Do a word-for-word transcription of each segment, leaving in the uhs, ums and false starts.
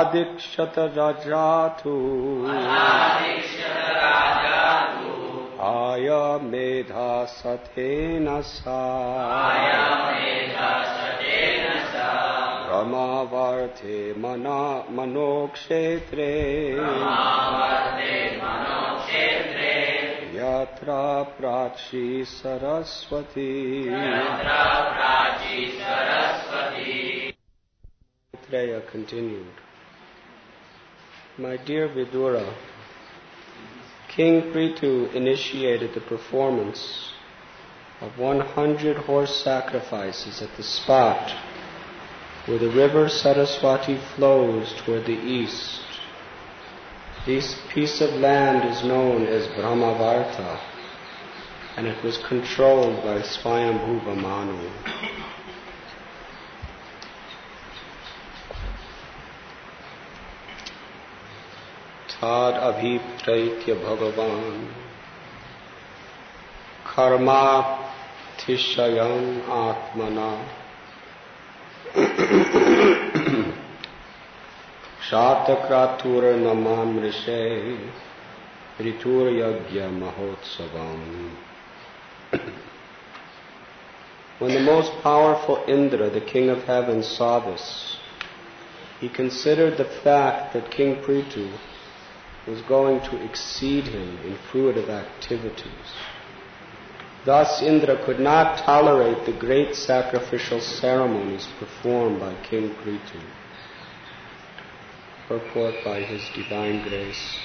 Aladikshata rajatu Aya medha sathena sa Ramavarte mana manokshetre Yatra prachi saraswati Maitreya continued, My dear Vidura, King Prithu initiated the performance of one hundred horse sacrifices at the spot where the river Saraswati flows toward the east. This piece of land is known as Brahmavarta, and it was controlled by Swayambhuva Manu. Tad abhipraitya bhagavan karma tishayam atmana Shatakratura namam rishe ritur yagya mahotsavam. When the most powerful Indra, the king of heaven, saw this, he considered the fact that King Prithu was going to exceed him in fruitive activities. Thus Indra could not tolerate the great sacrificial ceremonies performed by King Prithu. Purport by His Divine Grace,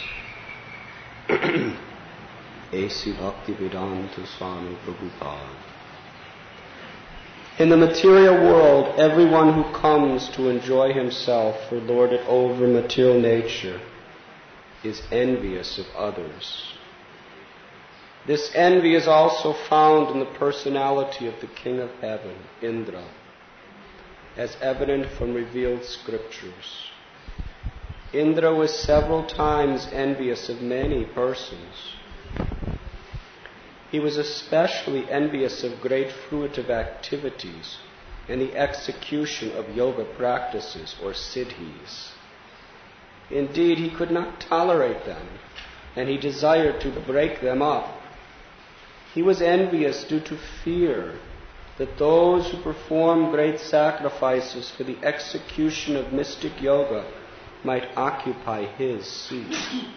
A C Bhaktivedanta Swami Prabhupada. In the material world, everyone who comes to enjoy himself or lord it over material nature is envious of others. This envy is also found in the personality of the King of Heaven, Indra, as evident from revealed scriptures. Indra was several times envious of many persons. He was especially envious of great fruitive activities and the execution of yoga practices or siddhis. Indeed, he could not tolerate them, and he desired to break them up. He was envious due to fear that those who perform great sacrifices for the execution of mystic yoga might occupy his seat.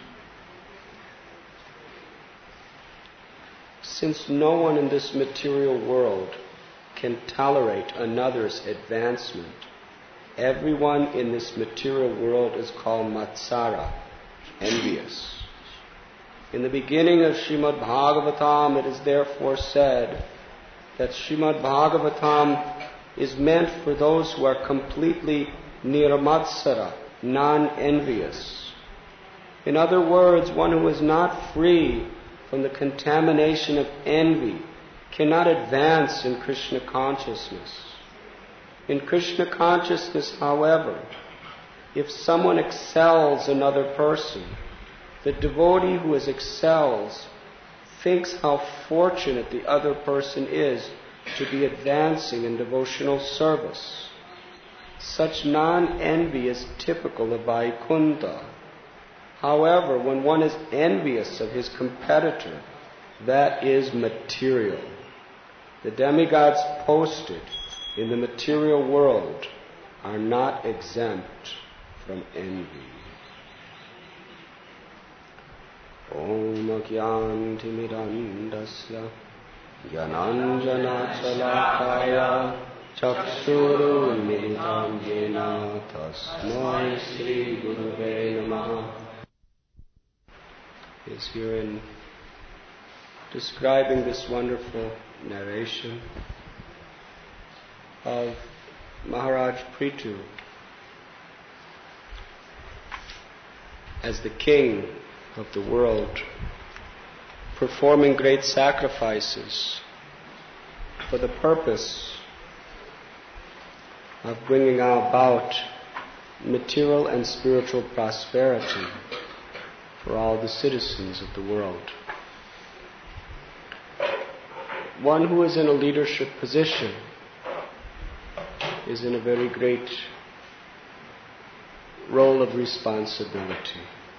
Since no one in this material world can tolerate another's advancement, everyone in this material world is called Matsara, envious. In the beginning of Srimad Bhagavatam, it is therefore said that Srimad Bhagavatam is meant for those who are completely nirmatsara, non-envious. In other words, one who is not free from the contamination of envy cannot advance in Krishna consciousness. In Krishna consciousness, however, if someone excels another person, the devotee who is excels thinks how fortunate the other person is to be advancing in devotional service. Such non-envy is typical of Vaikuntha. However, when one is envious of his competitor, that is material. The demigods posted in the material world are not exempt from envy. Om Agyantimirandasya Gyananjana Chalakaya Chakshuru Militam Yena Tasmai Sri Gurave Namaha is herein describing this wonderful narration of Maharaj Prithu as the king of the world, performing great sacrifices for the purpose of bringing about material and spiritual prosperity for all the citizens of the world. One who is in a leadership position is in a very great role of responsibility.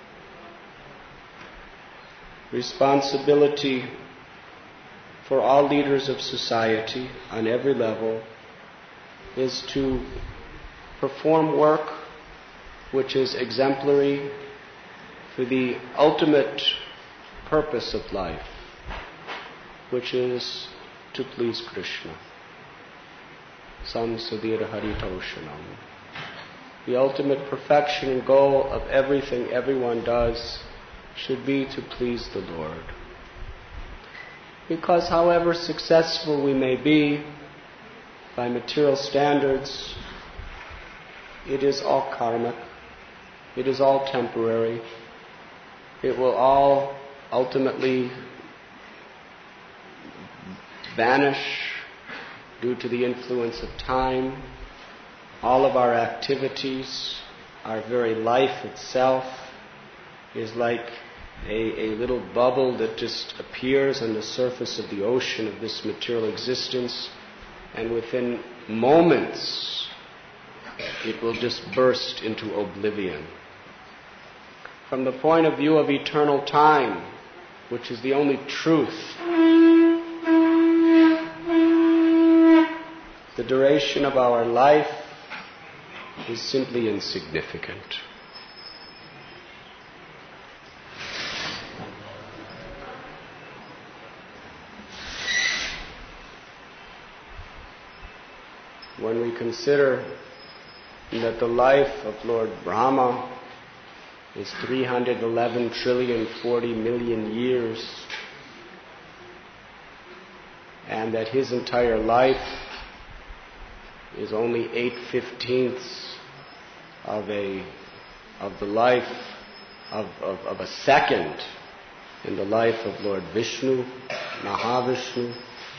Responsibility for all leaders of society on every level is to perform work which is exemplary for the ultimate purpose of life, which is to please Krishna. Samsadir Haritoshanam. The ultimate perfection and goal of everything everyone does should be to please the Lord. Because however successful we may be by material standards, it is all karmic, it is all temporary, it will all ultimately vanish due to the influence of time. All of our activities, our very life itself is like a, a little bubble that just appears on the surface of the ocean of this material existence, and within moments it will just burst into oblivion. From the point of view of eternal time, which is the only truth, the duration of our life is simply insignificant. When we consider that the life of Lord Brahma is three hundred eleven trillion forty million years, and that his entire life is only eight fifteenths of a of the life of, of, of a second in the life of Lord Vishnu, Mahavishnu.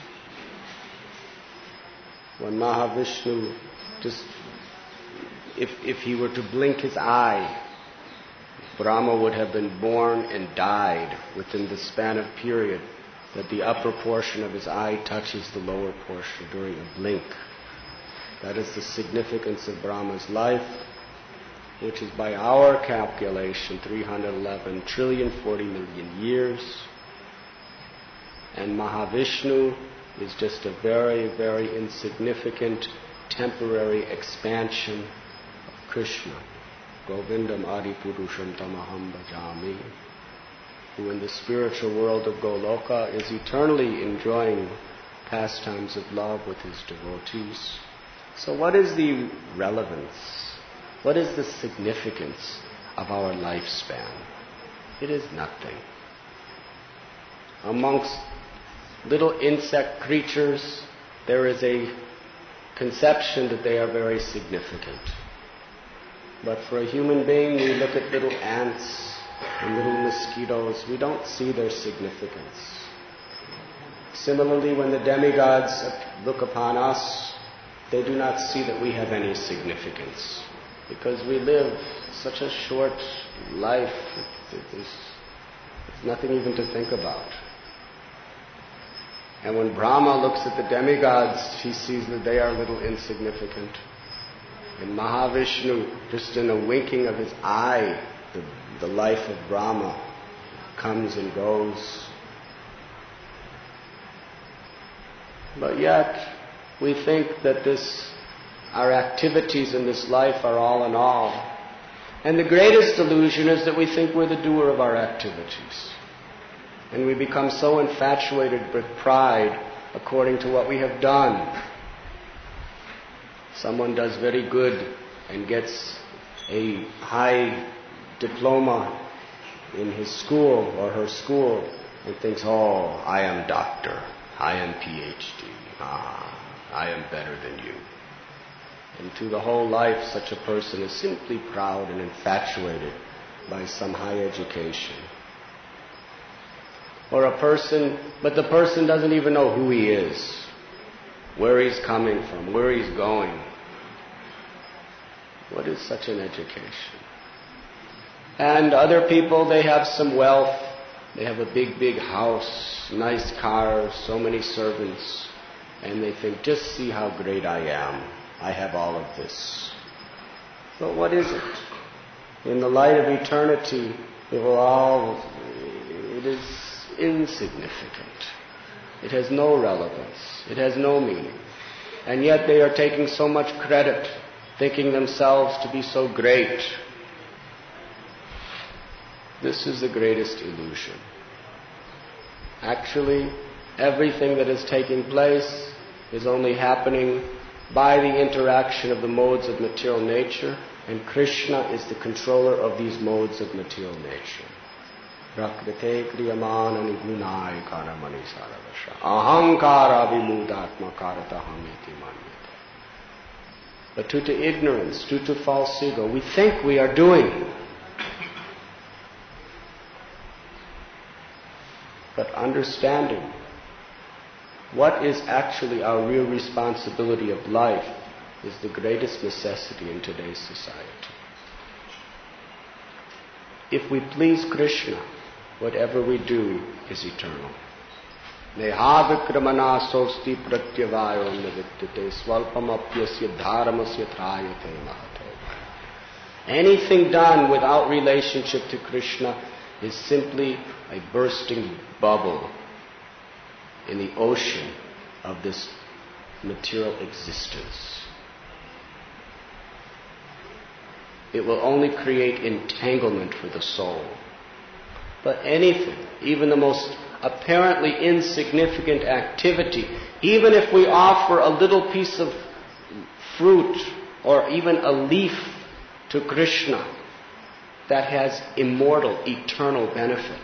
When Mahavishnu just, if if he were to blink his eye, Brahma would have been born and died within the span of period that the upper portion of his eye touches the lower portion during a blink. That is the significance of Brahma's life, which is by our calculation three hundred eleven trillion forty million years. And Mahavishnu is just a very, very insignificant temporary expansion of Krishna. Govindam Adipurusham Tamaham Bhajami, who in the spiritual world of Goloka is eternally enjoying pastimes of love with his devotees. So what is the relevance? What is the significance of our lifespan? It is nothing. Amongst little insect creatures, there is a conception that they are very significant. But for a human being, we look at little ants and little mosquitoes, we don't see their significance. Similarly, when the demigods look upon us, they do not see that we have any significance, because we live such a short life, there's nothing even to think about. And when Brahma looks at the demigods, he sees that they are a little insignificant. And Mahavishnu, just in a winking of his eye, the, the life of Brahma comes and goes. But yet, we think that this, our activities in this life are all in all. And the greatest illusion is that we think we're the doer of our activities. And we become so infatuated with pride according to what we have done. Someone does very good and gets a high diploma in his school or her school and thinks, oh, I am doctor, I am PhD, ah, I am better than you. And through the whole life, such a person is simply proud and infatuated by some high education. Or a person, but the person doesn't even know who he is, where he's coming from, where he's going. What is such an education? And other people, they have some wealth, they have a big, big house, nice cars, so many servants, and they think, just see how great I am. I have all of this. But what is it? In the light of eternity, it will all, it is insignificant. It has no relevance. It has no meaning. And yet they are taking so much credit, thinking themselves to be so great. This is the greatest illusion. Actually, everything that is taking place is only happening by the interaction of the modes of material nature, and Krishna is the controller of these modes of material nature. Prakrite kriyamana nigunai karamani saravasha ahankara vimudatma karatahamiti manyate. But due to ignorance, due to false ego, we think we are doing. But understanding what is actually our real responsibility of life is the greatest necessity in today's society. If we please Krishna, whatever we do is eternal. Nehavikramana sosti pratyavayo navidyate swalpamapyasya dharamasya trayate mahate. Anything done without relationship to Krishna is simply a bursting bubble in the ocean of this material existence. It will only create entanglement for the soul. But anything, even the most apparently insignificant activity, even if we offer a little piece of fruit or even a leaf to Krishna, that has immortal, eternal benefit.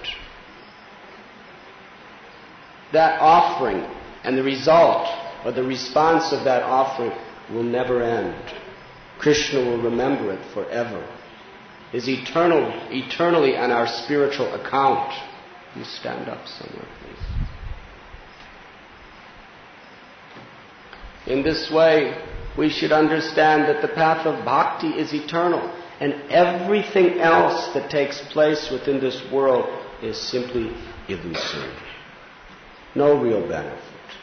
That offering and the result or the response of that offering will never end. Krishna will remember it forever. Is eternal, eternally on our spiritual account. You stand up somewhere, please. In this way, we should understand that the path of bhakti is eternal, and everything else that takes place within this world is simply illusory. No real benefit.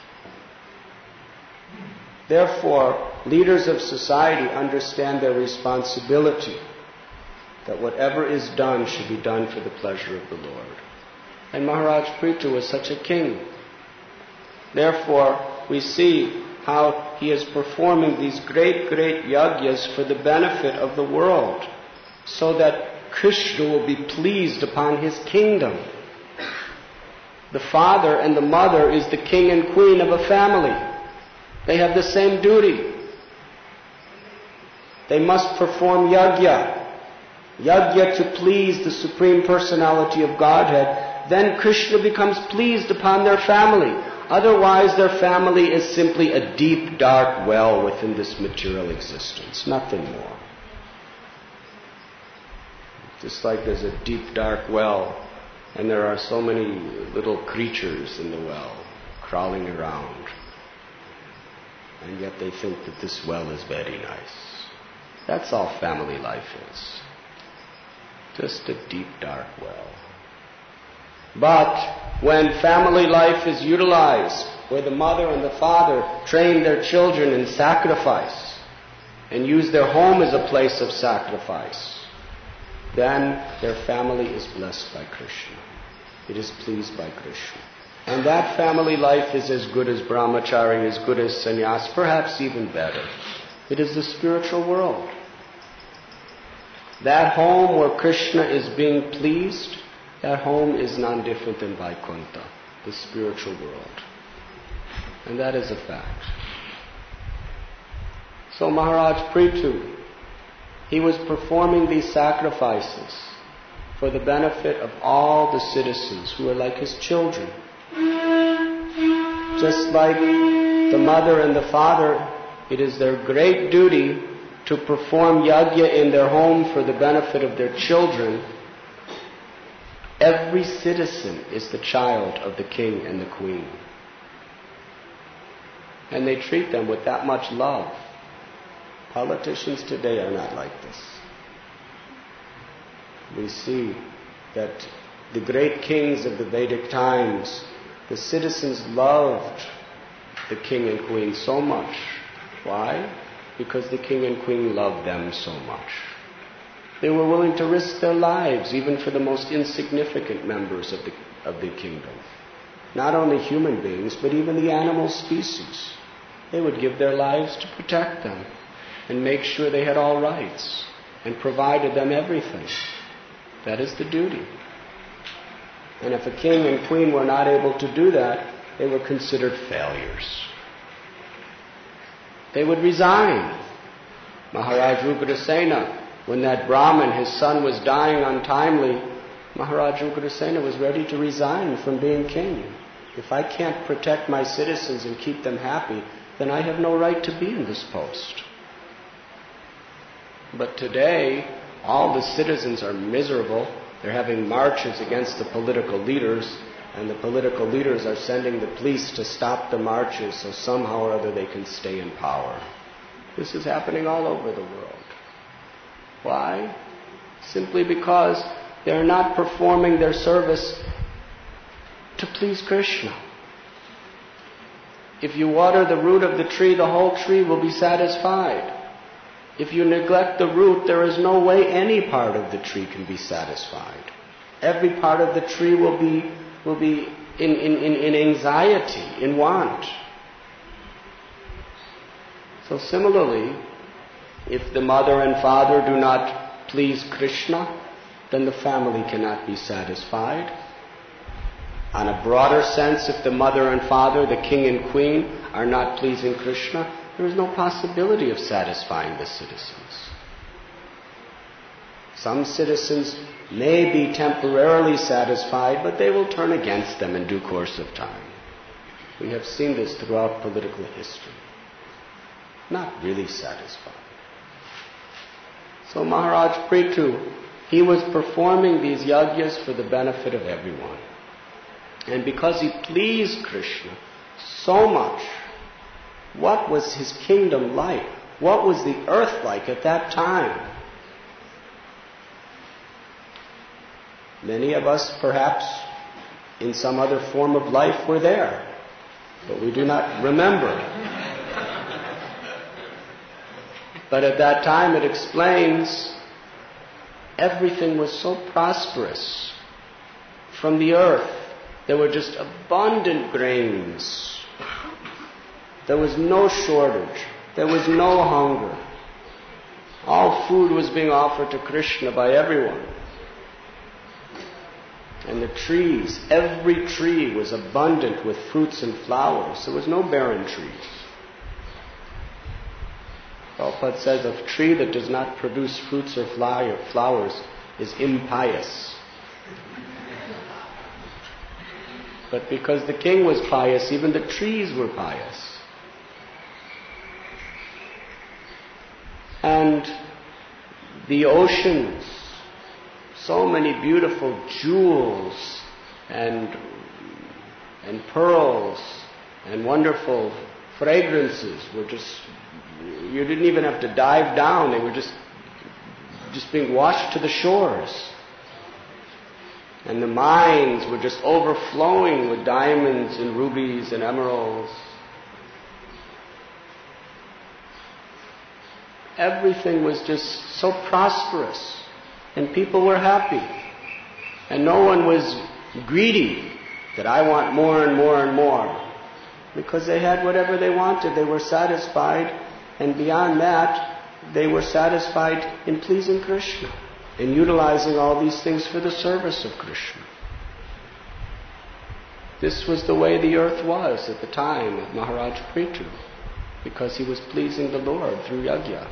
Therefore, leaders of society understand their responsibility that whatever is done should be done for the pleasure of the Lord. And Maharaj Prithu was such a king. Therefore, we see how he is performing these great, great yajnas for the benefit of the world, so that Krishna will be pleased upon his kingdom. The father and the mother is the king and queen of a family. They have the same duty. They must perform yajna. Yajna to please the Supreme Personality of Godhead. Then Krishna becomes pleased upon their family. Otherwise, their family is simply a deep, dark well within this material existence. Nothing more. Just like there's a deep, dark well, and there are so many little creatures in the well, crawling around. And yet they think that this well is very nice. That's all family life is. Just a deep, dark well. But when family life is utilized, where the mother and the father train their children in sacrifice and use their home as a place of sacrifice, then their family is blessed by Krishna. It is pleased by Krishna. And that family life is as good as brahmachari, as good as sannyas, perhaps even better. It is the spiritual world. That home where Krishna is being pleased, that home is none different than Vaikuntha, the spiritual world. And that is a fact. So Maharaj Prithu, he was performing these sacrifices for the benefit of all the citizens who are like his children. Just like the mother and the father, it is their great duty to perform yajna in their home for the benefit of their children. Every citizen is the child of the king and the queen. And they treat them with that much love. Politicians today are not like this. We see that the great kings of the Vedic times, the citizens loved the king and queen so much. Why? Because the king and queen loved them so much. They were willing to risk their lives even for the most insignificant members of the, of the kingdom. Not only human beings, but even the animal species. They would give their lives to protect them and make sure they had all rights and provided them everything. That is the duty. And if a king and queen were not able to do that, they were considered failures. They would resign. Maharaj Ugrasena, when that Brahmin, his son, was dying untimely, Maharaj Ugrasena was ready to resign from being king. If I can't protect my citizens and keep them happy, then I have no right to be in this post. But today, all the citizens are miserable. They're having marches against the political leaders, and the political leaders are sending the police to stop the marches so somehow or other they can stay in power. This is happening all over the world. Why? Simply because they're not performing their service to please Krishna. If you water the root of the tree, the whole tree will be satisfied. If you neglect the root, there is no way any part of the tree can be satisfied. Every part of the tree will be will be in, in, in, in anxiety, in want. So similarly, if the mother and father do not please Krishna, then the family cannot be satisfied. On a broader sense, if the mother and father, the king and queen, are not pleasing Krishna, there is no possibility of satisfying the citizens. Some citizens may be temporarily satisfied, but they will turn against them in due course of time. We have seen this throughout political history. Not really satisfied. So Maharaj Prithu, he was performing these yajnas for the benefit of everyone. And because he pleased Krishna so much, what was his kingdom like? What was the earth like at that time? Many of us, perhaps, in some other form of life, were there, but we do not remember. But at that time, it explains, everything was so prosperous. From the earth, there were just abundant grains. There was no shortage. There was no hunger. All food was being offered to Krishna by everyone. And the trees, every tree was abundant with fruits and flowers. There was no barren trees. Prabhupada says a tree that does not produce fruits or flowers is impious. But because the king was pious, even the trees were pious. And the oceans, so many beautiful jewels and, and pearls and wonderful fragrances were just, you didn't even have to dive down, they were just, just being washed to the shores. And the mines were just overflowing with diamonds and rubies and emeralds. Everything was just so prosperous. And people were happy. And no one was greedy that I want more and more and more. Because they had whatever they wanted. They were satisfied. And beyond that, they were satisfied in pleasing Krishna. And utilizing all these things for the service of Krishna. This was the way the earth was at the time of Maharaj Prithu, because he was pleasing the Lord through yajna.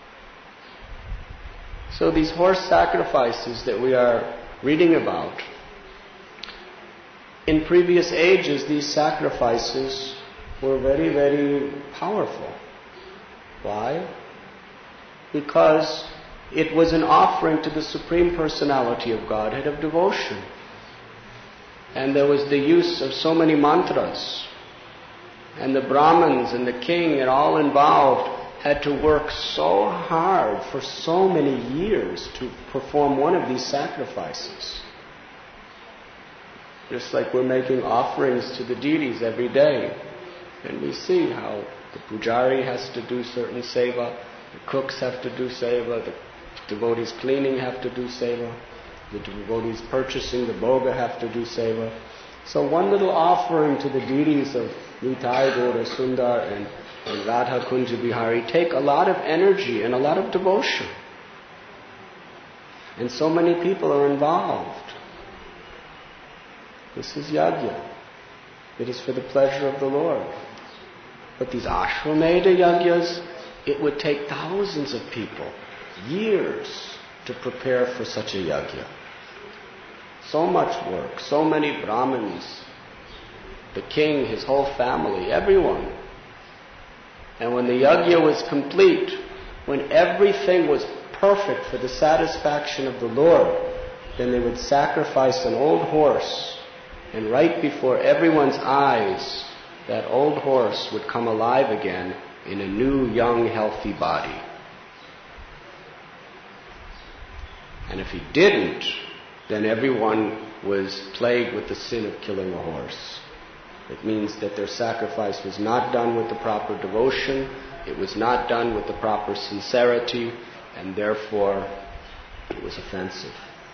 So these horse sacrifices that we are reading about, in previous ages these sacrifices were very, very powerful. Why? Because it was an offering to the Supreme Personality of Godhead of devotion. And there was the use of so many mantras. And the Brahmins and the king and all involved had to work so hard for so many years to perform one of these sacrifices. Just like we're making offerings to the deities every day. And we see how the pujari has to do certain seva, the cooks have to do seva, the devotees cleaning have to do seva. The devotees purchasing the bhoga have to do seva. So one little offering to the deities of Nitai, Gaura, Sundar and, and Radha Kunja Bihari take a lot of energy and a lot of devotion. And so many people are involved. This is yajna. It is for the pleasure of the Lord. But these Ashwamedha yajnas, it would take thousands of people, years, to prepare for such a yajna. So much work, so many Brahmins, the king, his whole family, everyone. And when the yajna was complete, when everything was perfect for the satisfaction of the Lord, then they would sacrifice an old horse, and right before everyone's eyes, that old horse would come alive again in a new, young, healthy body. And if he didn't, then everyone was plagued with the sin of killing a horse. It means that their sacrifice was not done with the proper devotion, it was not done with the proper sincerity, and therefore it was offensive.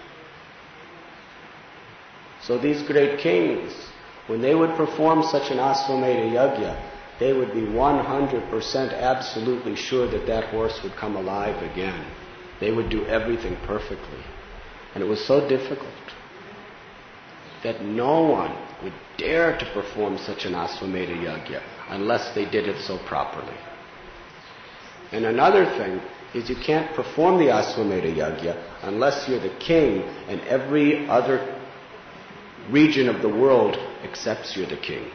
So these great kings, when they would perform such an Ashwamedha yajna, they would be one hundred percent absolutely sure that that horse would come alive again. They would do everything perfectly. And it was so difficult that no one would dare to perform such an Ashwamedha yajna unless they did it so properly. And another thing is you can't perform the Ashwamedha yajna unless you're the king and every other region of the world accepts you're the king.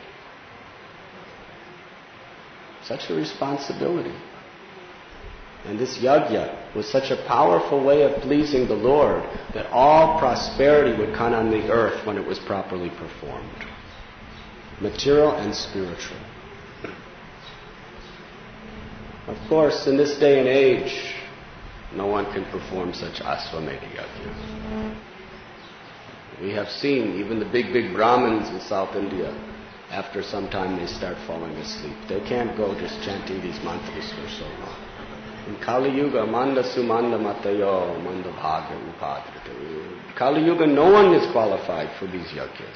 Such a responsibility. And this yajna was such a powerful way of pleasing the Lord that all prosperity would come on the earth when it was properly performed. Material and spiritual. Of course, in this day and age, no one can perform such Ashwamedha yajna. We have seen even the big, big Brahmins in South India, after some time they start falling asleep. They can't go just chanting these mantras for so long. In Kali Yuga, Manda Sumanda Matayo, Manda Bhaga Upadrita. Kali Yuga, no one is qualified for these yajnas.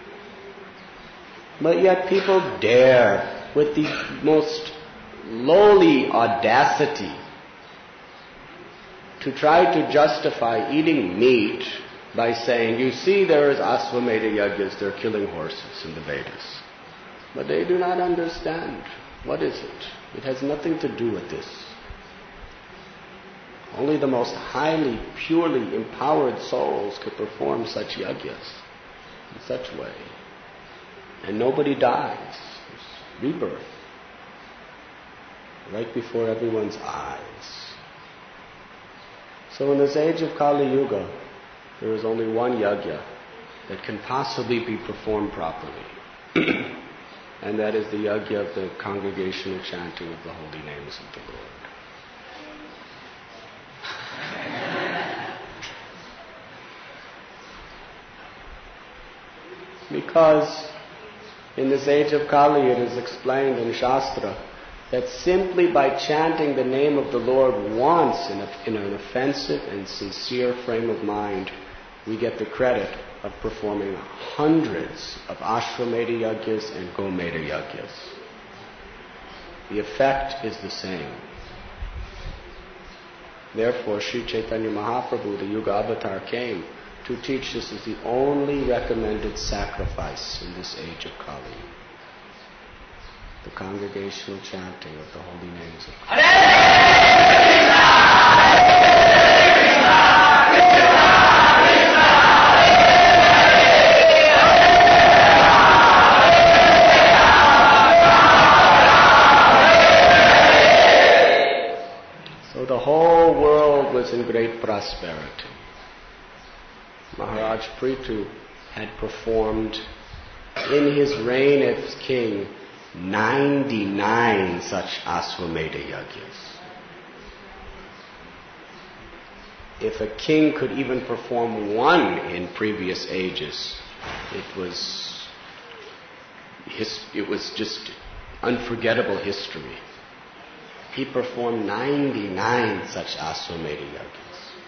But yet people dare, with the most lowly audacity, to try to justify eating meat by saying, you see, there is Ashwamedha yajnas, they're killing horses in the Vedas. But they do not understand. What is it? It has nothing to do with this. Only the most highly, purely empowered souls could perform such yajnas in such way. And nobody dies. There's rebirth. Right before everyone's eyes. So in this age of Kali Yuga, there is only one yajna that can possibly be performed properly. And that is the yajna of the congregational chanting of the holy names of the Lord. Because in this age of Kali it is explained in Shastra that simply by chanting the name of the Lord once in, a, in an offensive and sincere frame of mind, we get the credit of performing hundreds of Ashwamedha yajnas and Gomedha yajnas. The effect is the same. Therefore, Sri Chaitanya Mahaprabhu, the Yuga Avatar, came to teach this as the only recommended sacrifice in this age of Kali. The congregational chanting of the holy names of God. So the whole world was in great prosperity. Maharaj Prithu had performed in his reign as king ninety-nine such Ashwamedha yajnas. If a king could even perform one in previous ages, it was his, it was just unforgettable history. He performed ninety-nine such Ashwamedha yajnas.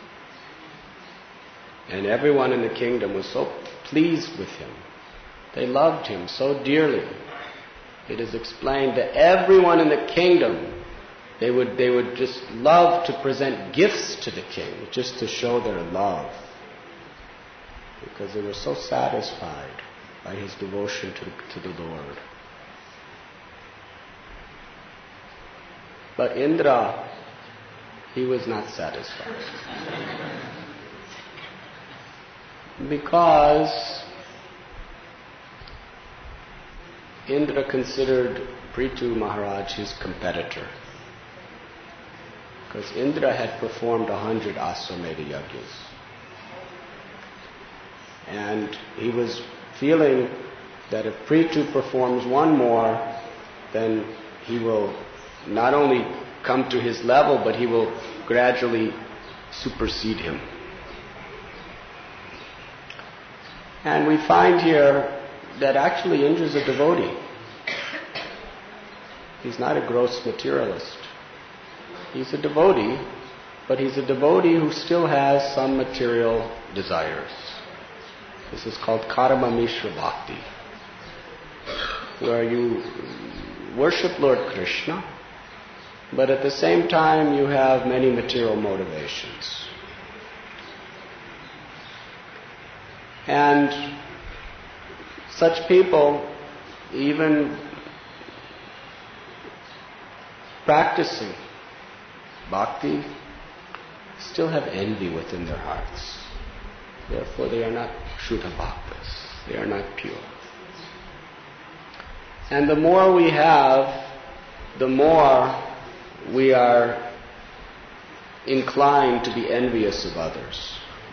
And everyone in the kingdom was so pleased with him. They loved him so dearly. It is explained that everyone in the kingdom, they would, they would just love to present gifts to the king, just to show their love. Because they were so satisfied by his devotion to, to the Lord. But Indra, he was not satisfied. Because Indra considered Prithu Maharaj his competitor. Because Indra had performed a hundred Aswamedha yajnas. And he was feeling that if Prithu performs one more, then he will not only come to his level, but he will gradually supersede him. And we find here that actually Indra is a devotee. He's not a gross materialist. He's a devotee, but he's a devotee who still has some material desires. This is called Karma Mishra Bhakti, where you worship Lord Krishna, but at the same time you have many material motivations. And such people, even practicing bhakti, still have envy within their hearts. Therefore they are not Shuddha Bhaktas. They are not pure. And the more we have, the more we are inclined to be envious of others.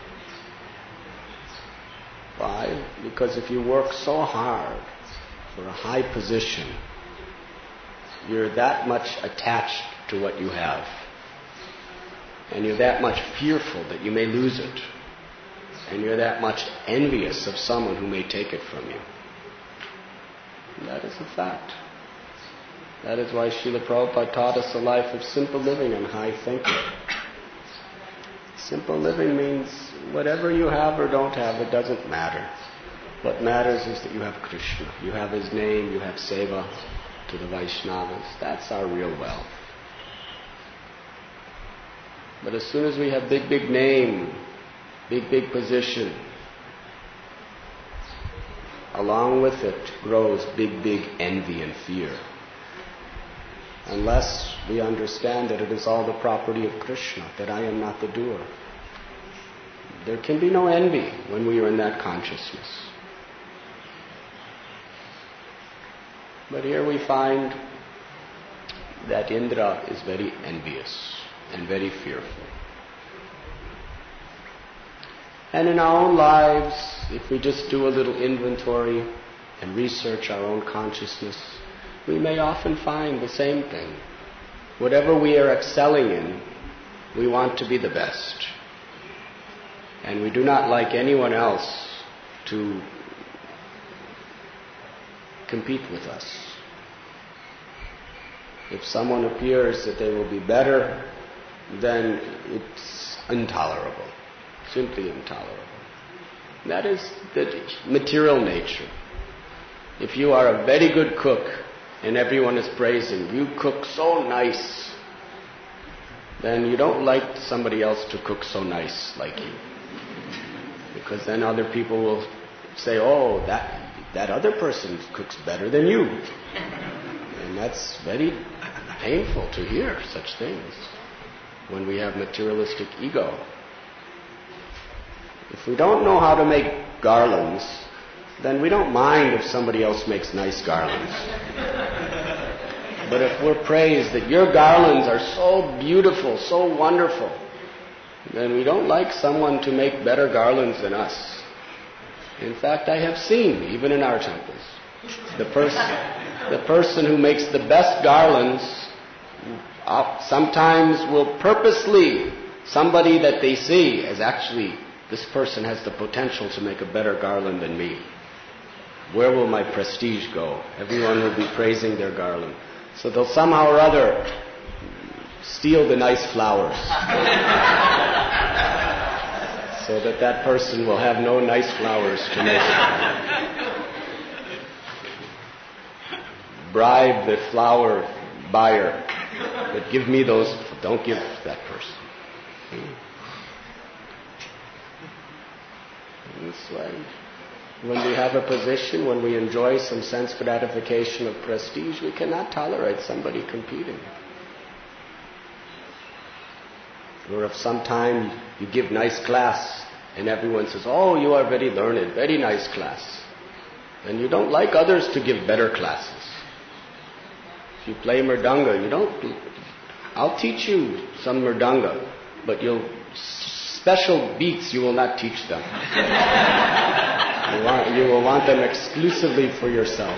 Why? Because if you work so hard for a high position, you're that much attached to what you have. And you're that much fearful that you may lose it. And you're that much envious of someone who may take it from you. And that is a fact. That is why Srila Prabhupada taught us a life of simple living and high thinking. Simple living means whatever you have or don't have, it doesn't matter. What matters is that you have Krishna. You have His name, you have seva to the Vaishnavas. That's our real wealth. But as soon as we have big, big name, big, big position, along with it grows big, big envy and fear. Unless we understand that it is all the property of Krishna, that I am not the doer. There can be no envy when we are in that consciousness. But here we find that Indra is very envious and very fearful. And in our own lives, if we just do a little inventory and research our own consciousness, we may often find the same thing. Whatever we are excelling in, we want to be the best. And we do not like anyone else to compete with us. If someone appears that they will be better, then it's intolerable. Simply intolerable. That is the material nature. If you are a very good cook and everyone is praising, you cook so nice, then you don't like somebody else to cook so nice like you. Because then other people will say, oh, that that other person cooks better than you. And that's very painful to hear such things when we have materialistic ego. If we don't know how to make garlands, then we don't mind if somebody else makes nice garlands. But if we're praised that your garlands are so beautiful, so wonderful, then we don't like someone to make better garlands than us. In fact, I have seen, even in our temples, the person, the person who makes the best garlands sometimes will purposely, somebody that they see as actually, this person has the potential to make a better garland than me. Where will my prestige go? Everyone will be praising their garland. So they'll somehow or other steal the nice flowers. so that that person will have no nice flowers to make. Bribe the flower buyer, but give me those, don't give that person. This way, when we have a position, when we enjoy some sense gratification of prestige, we cannot tolerate somebody competing. Or if sometime you give nice class and everyone says, oh, you are very learned, very nice class, then you don't like others to give better classes. If you play mridanga, you don't, I'll teach you some mridanga, but you'll, special beats you will not teach them. You, want, you will want them exclusively for yourself.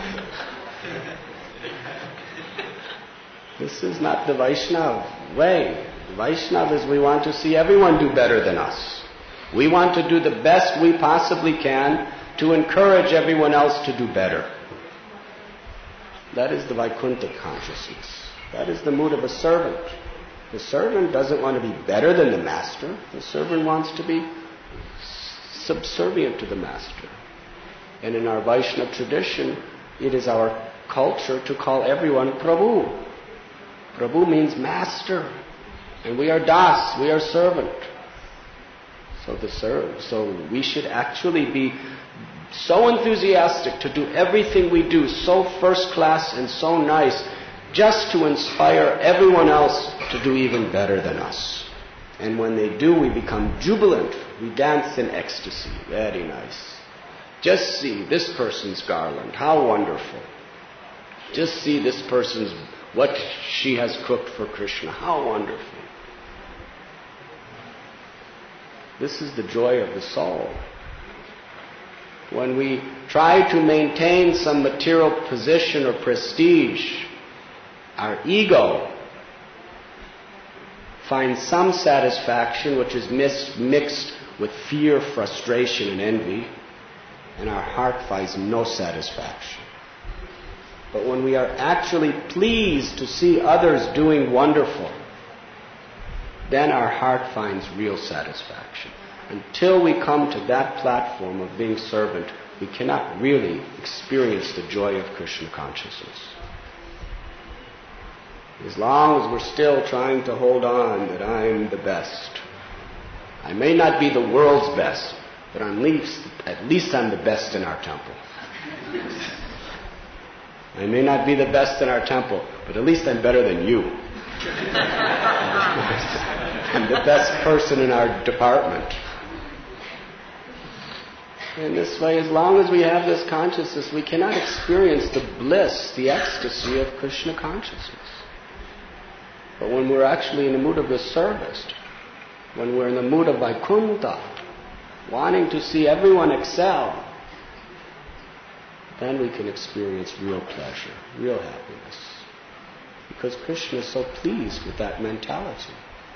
This is not the Vaishnava way. The Vaishnava is we want to see everyone do better than us. We want to do the best we possibly can to encourage everyone else to do better. That is the Vaikuntha consciousness. That is the mood of a servant. The servant doesn't want to be better than the master. The servant wants to be subservient to the master. And in our Vaishnava tradition, it is our culture to call everyone Prabhu. Prabhu means master. And we are das, we are servant. So the serv, so we should actually be so enthusiastic to do everything we do, so first class and so nice, just to inspire everyone else to do even better than us. And when they do, we become jubilant. We dance in ecstasy. Very nice. Just see this person's garland. How wonderful. Just see this person's, what she has cooked for Krishna. How wonderful. This is the joy of the soul. When we try to maintain some material position or prestige, our ego finds some satisfaction which is mis- mixed with fear, frustration, and envy, and our heart finds no satisfaction. But when we are actually pleased to see others doing wonderful, then our heart finds real satisfaction. Until we come to that platform of being servant, we cannot really experience the joy of Krishna consciousness. As long as we're still trying to hold on that I'm the best, I may not be the world's best, but at least, at least I'm the best in our temple. I may not be the best in our temple, but at least I'm better than you. I'm the best person in our department. In this way, as long as we have this consciousness, we cannot experience the bliss, the ecstasy of Krishna consciousness. But when we're actually in the mood of the service, when we're in the mood of Vaikuntha, wanting to see everyone excel, then we can experience real pleasure, real happiness. Because Krishna is so pleased with that mentality.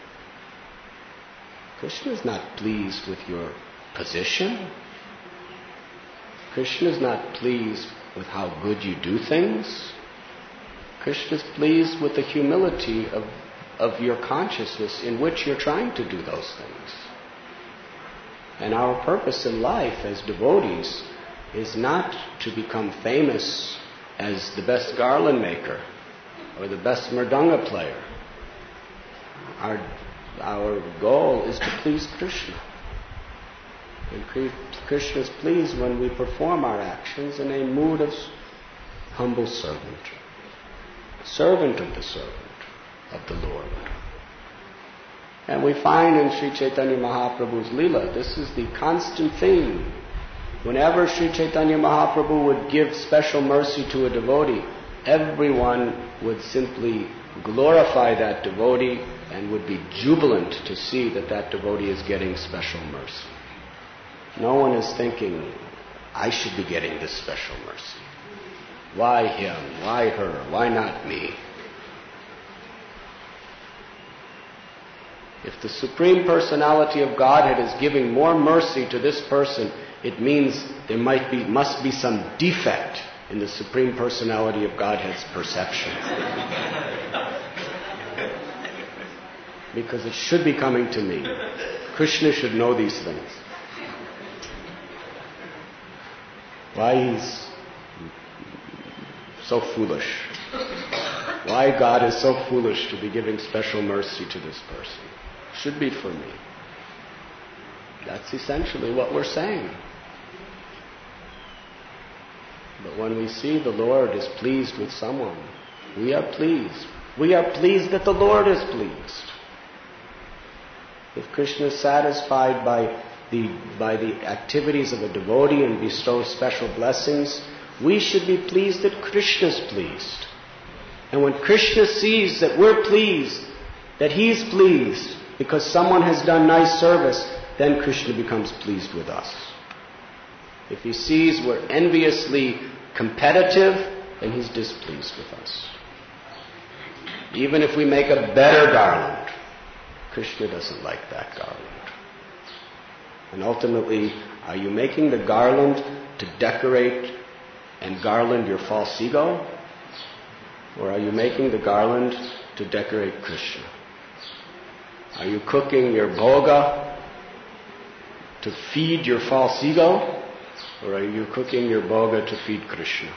Krishna is not pleased with your position. Krishna is not pleased with how good you do things. Krishna is pleased with the humility of, of your consciousness in which you're trying to do those things. And our purpose in life as devotees is not to become famous as the best garland maker or the best mridanga player. Our, our goal is to please Krishna. And Krishna is pleased when we perform our actions in a mood of humble servant. Servant of the servant of the Lord. And we find in Sri Chaitanya Mahaprabhu's Leela, this is the constant theme. Whenever Sri Chaitanya Mahaprabhu would give special mercy to a devotee, everyone would simply glorify that devotee and would be jubilant to see that that devotee is getting special mercy. No one is thinking, I should be getting this special mercy. Why him? Why her? Why not me? If the Supreme Personality of Godhead is giving more mercy to this person, it means there might be, must be some defect in the Supreme Personality of Godhead's perception. Because it should be coming to me. Krishna should know these things. Why he's so foolish. Why God is so foolish to be giving special mercy to this person. Should be for me. That's essentially what we're saying. But when we see the Lord is pleased with someone, we are pleased. We are pleased that the Lord is pleased. If Krishna is satisfied by the, by the activities of a devotee and bestows special blessings, we should be pleased that Krishna is pleased. And when Krishna sees that we're pleased, that He's pleased because someone has done nice service, then Krishna becomes pleased with us. If He sees we're enviously competitive, then He's displeased with us. Even if we make a better garland, Krishna doesn't like that garland. And ultimately, are you making the garland to decorate and garland your false ego? Or are you making the garland to decorate Krishna? Are you cooking your bhoga to feed your false ego? Or are you cooking your bhoga to feed Krishna?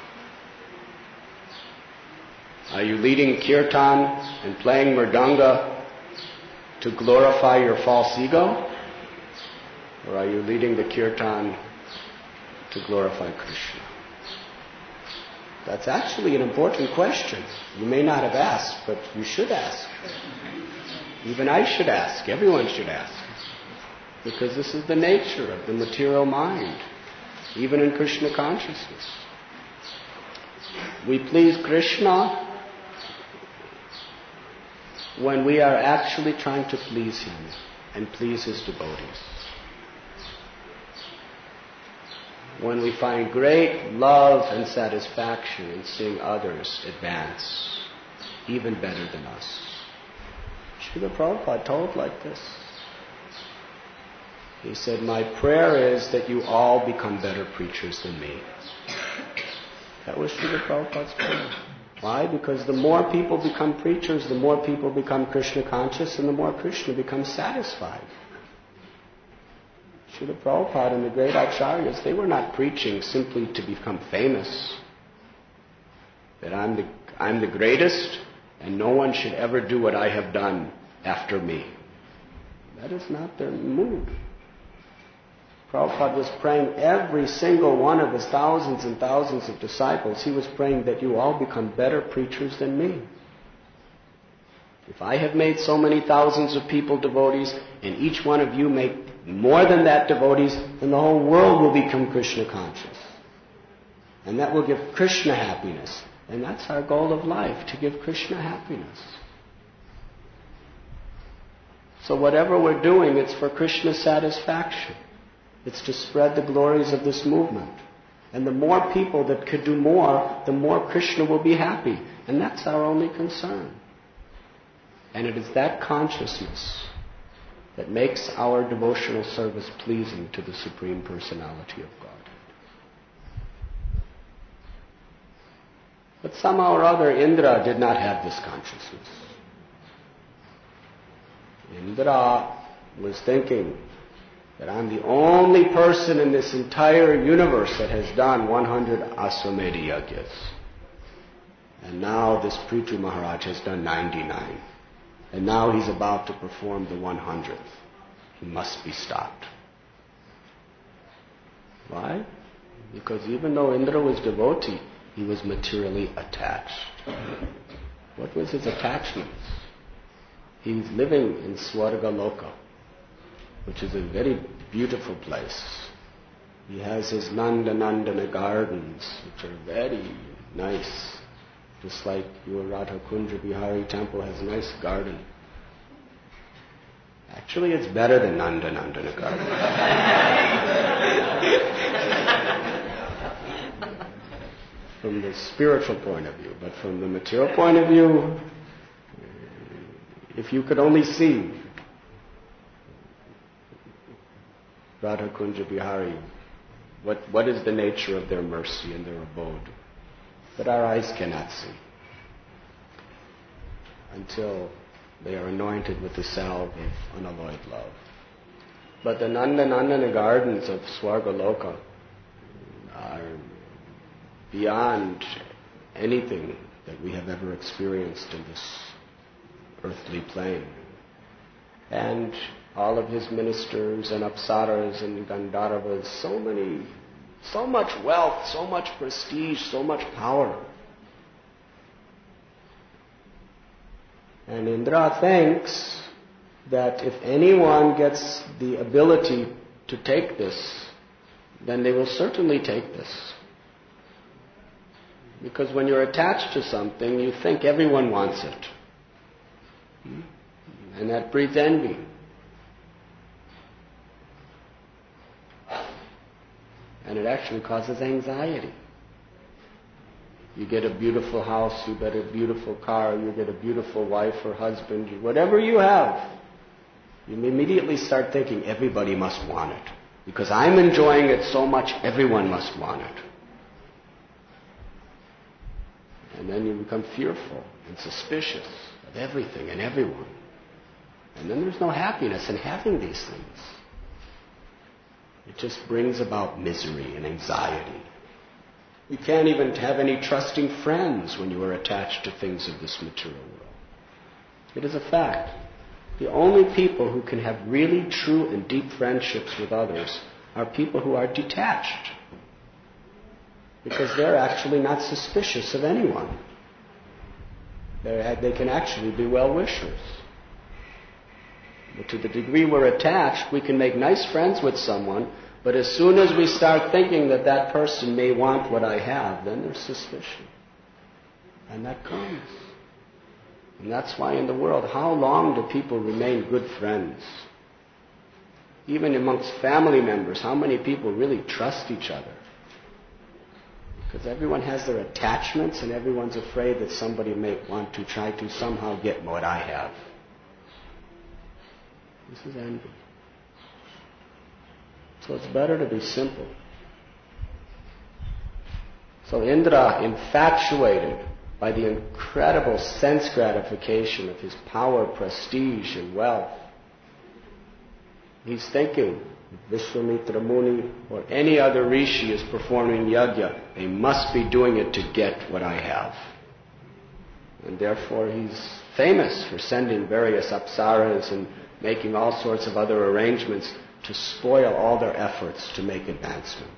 Are you leading kirtan and playing mridanga to glorify your false ego? Or are you leading the kirtan to glorify Krishna? That's actually an important question. You may not have asked, but you should ask. Even I should ask. Everyone should ask. Because this is the nature of the material mind, even in Krishna consciousness. We please Krishna when we are actually trying to please Him and please His devotees. When we find great love and satisfaction in seeing others advance, even better than us. Srila Prabhupada told like this. He said, my prayer is that you all become better preachers than me. That was Srila Prabhupada's prayer. Why? Because the more people become preachers, the more people become Krishna conscious, and the more Krishna becomes satisfied. Srila Prabhupada and the great acharyas, they were not preaching simply to become famous. That I'm the, I'm the greatest, and no one should ever do what I have done after me. That is not their mood. Prabhupada was praying every single one of his thousands and thousands of disciples. He was praying that you all become better preachers than me. If I have made so many thousands of people devotees, and each one of you make more than that devotees, then the whole world will become Krishna conscious. And that will give Krishna happiness. And that's our goal of life, to give Krishna happiness. So whatever we're doing, it's for Krishna's satisfaction. It's to spread the glories of this movement. And the more people that could do more, the more Krishna will be happy. And that's our only concern. And it is that consciousness that makes our devotional service pleasing to the Supreme Personality of God. But somehow or other, Indra did not have this consciousness. Indra was thinking that I'm the only person in this entire universe that has done one hundred Aswamedha Yagyas. And now this Prithu Maharaj has done ninety-nine. And now he's about to perform the one hundredth. He must be stopped. Why? Because even though Indra was devotee, he was materially attached. What was his attachments? He's living in Swarga Loka, which is a very beautiful place. He has his Nanda Nandana gardens, which are very nice. Just like your Radha Kunja Bihari temple has a nice garden. Actually, it's better than Nanda Nandana garden. From the spiritual point of view, but from the material point of view, if you could only see Radha Kunja Bihari, what, what is the nature of their mercy and their abode? But our eyes cannot see until they are anointed with the salve of unalloyed love. But the Nandanandana gardens of Swargaloka are beyond anything that we have ever experienced in this earthly plane. And all of his ministers and apsaras and gandharvas, so many, so much wealth, so much prestige, so much power. And Indra thinks that if anyone gets the ability to take this, then they will certainly take this. Because when you're attached to something, you think everyone wants it. And that breeds envy. And it actually causes anxiety. You get a beautiful house, you get a beautiful car, you get a beautiful wife or husband, whatever you have, you immediately start thinking everybody must want it. Because I'm enjoying it so much, everyone must want it. And then you become fearful and suspicious of everything and everyone. And then there's no happiness in having these things. It just brings about misery and anxiety. You can't even have any trusting friends when you are attached to things of this material world. It is a fact. The only people who can have really true and deep friendships with others are people who are detached. Because they're actually not suspicious of anyone. They're, they can actually be well-wishers. But to the degree we're attached, we can make nice friends with someone, but as soon as we start thinking that that person may want what I have, then there's suspicion. And that comes. And that's why in the world, how long do people remain good friends? Even amongst family members, how many people really trust each other? Because everyone has their attachments and everyone's afraid that somebody may want to try to somehow get what I have. This is envy. So it's better to be simple. So Indra, infatuated by the incredible sense gratification of his power, prestige, and wealth, he's thinking, Vishwamitra Muni or any other rishi is performing yajna, they must be doing it to get what I have. And therefore he's famous for sending various apsaras and making all sorts of other arrangements to spoil all their efforts to make advancement.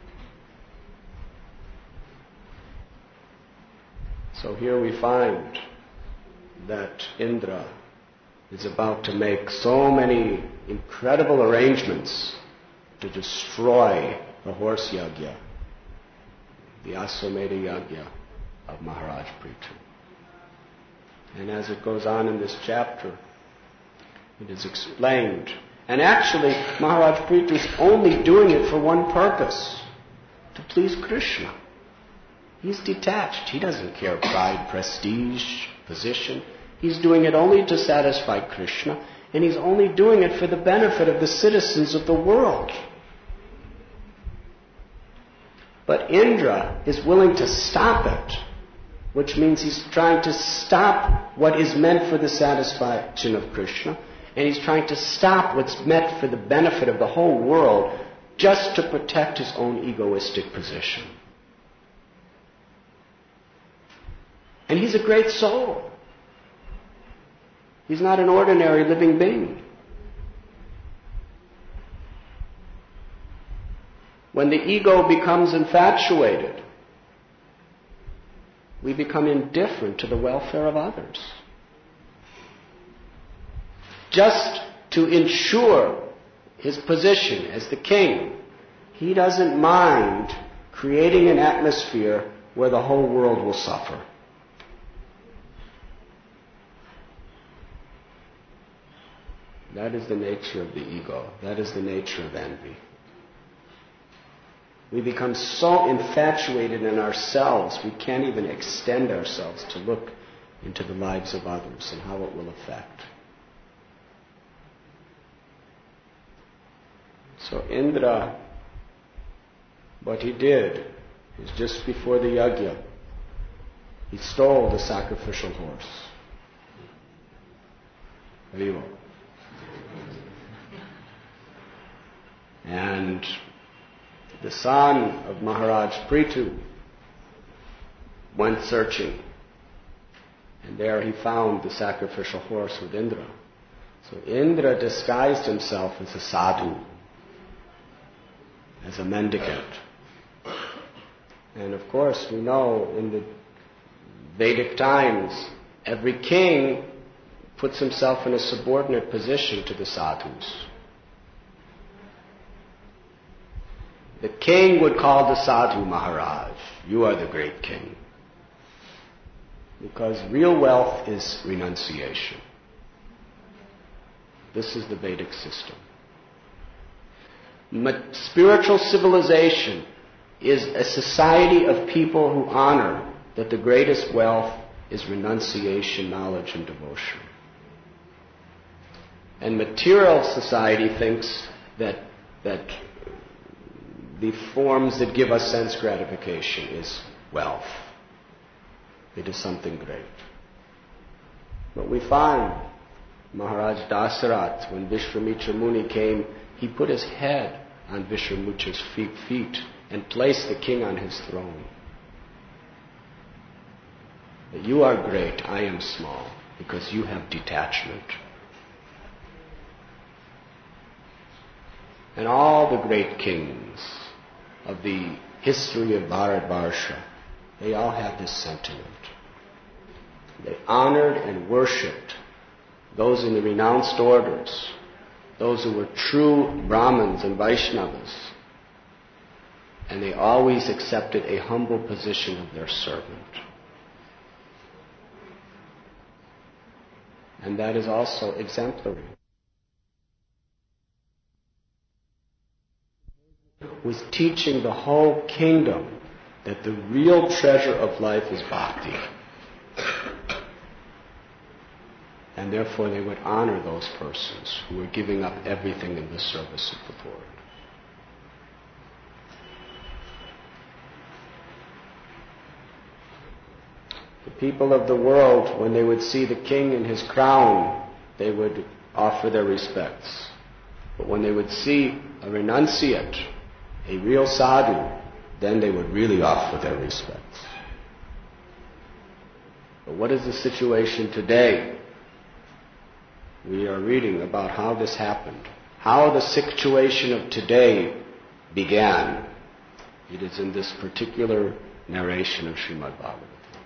So here we find that Indra is about to make so many incredible arrangements to destroy the horse yajna, the Aswamedha yajna of Maharaj Prithu. And as it goes on in this chapter, it is explained. And actually, Maharaj Prithu is only doing it for one purpose, to please Krishna. He's detached. He doesn't care pride, prestige, position. He's doing it only to satisfy Krishna, and he's only doing it for the benefit of the citizens of the world. But Indra is willing to stop it, which means he's trying to stop what is meant for the satisfaction of Krishna, and he's trying to stop what's meant for the benefit of the whole world just to protect his own egoistic position. And he's a great soul. He's not an ordinary living being. When the ego becomes infatuated, we become indifferent to the welfare of others. Just to ensure his position as the king, he doesn't mind creating an atmosphere where the whole world will suffer. That is the nature of the ego. That is the nature of envy. We become so infatuated in ourselves, we can't even extend ourselves to look into the lives of others and how it will affect. So Indra, what he did is just before the yajna, he stole the sacrificial horse. Haribo. And the son of Maharaj Prithu went searching. And there he found the sacrificial horse with Indra. So Indra disguised himself as a sadhu, as a mendicant. And of course, we know in the Vedic times, every king puts himself in a subordinate position to the sadhus. The king would call the sadhu Maharaj. You are the great king. Because real wealth is renunciation. This is the Vedic system. Ma- spiritual civilization is a society of people who honor that the greatest wealth is renunciation, knowledge, and devotion. And material society thinks that, that the forms that give us sense gratification is wealth. It is something great. But we find Maharaj Dasarath, when Vishwamitra Muni came, he put his head on Vishwamitra's feet, feet and placed the king on his throne. That you are great, I am small, because you have detachment. And all the great kings of the history of Bharatvarsha, they all had this sentiment. They honored and worshipped those in the renounced orders, those who were true Brahmins and Vaishnavas, and they always accepted a humble position of their servant. And that is also exemplary. Was teaching the whole kingdom that the real treasure of life is bhakti. And therefore they would honor those persons who were giving up everything in the service of the Lord. The people of the world, when they would see the king in his crown, they would offer their respects. But when they would see a renunciate, a real sadhu, then they would really offer their respects. But what is the situation today? We are reading about how this happened, how the situation of today began. It is in this particular narration of Srimad Bhagavatam.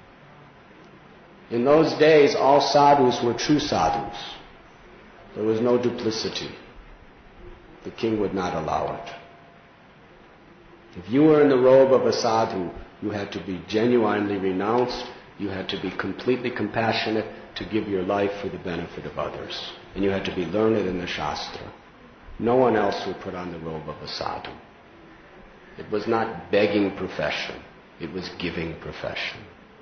In those days, all sadhus were true sadhus. There was no duplicity. The king would not allow it. If you were in the robe of a sadhu, you had to be genuinely renounced, you had to be completely compassionate to give your life for the benefit of others. And you had to be learned in the Shastra. No one else would put on the robe of a sadhu. It was not begging profession, it was giving profession.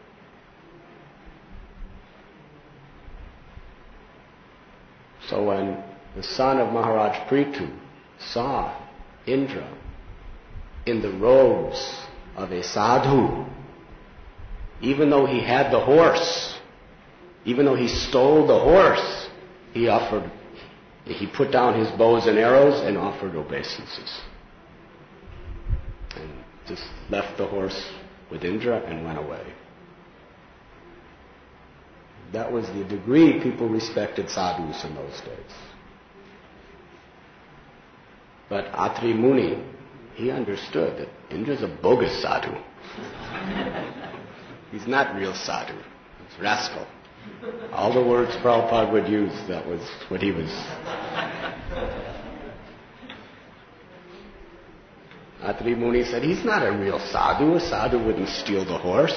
So when the son of Maharaj Prithu saw Indra in the robes of a sadhu, even though he had the horse, even though he stole the horse, he offered, he put down his bows and arrows and offered obeisances. And just left the horse with Indra and went away. That was the degree people respected sadhus in those days. But Atri Muni, he understood that Indra's a bogus sadhu. He's not real sadhu. He's rascal. All the words Prabhupada would use, that was what he was. Atri Muni said, he's not a real sadhu. A sadhu wouldn't steal the horse.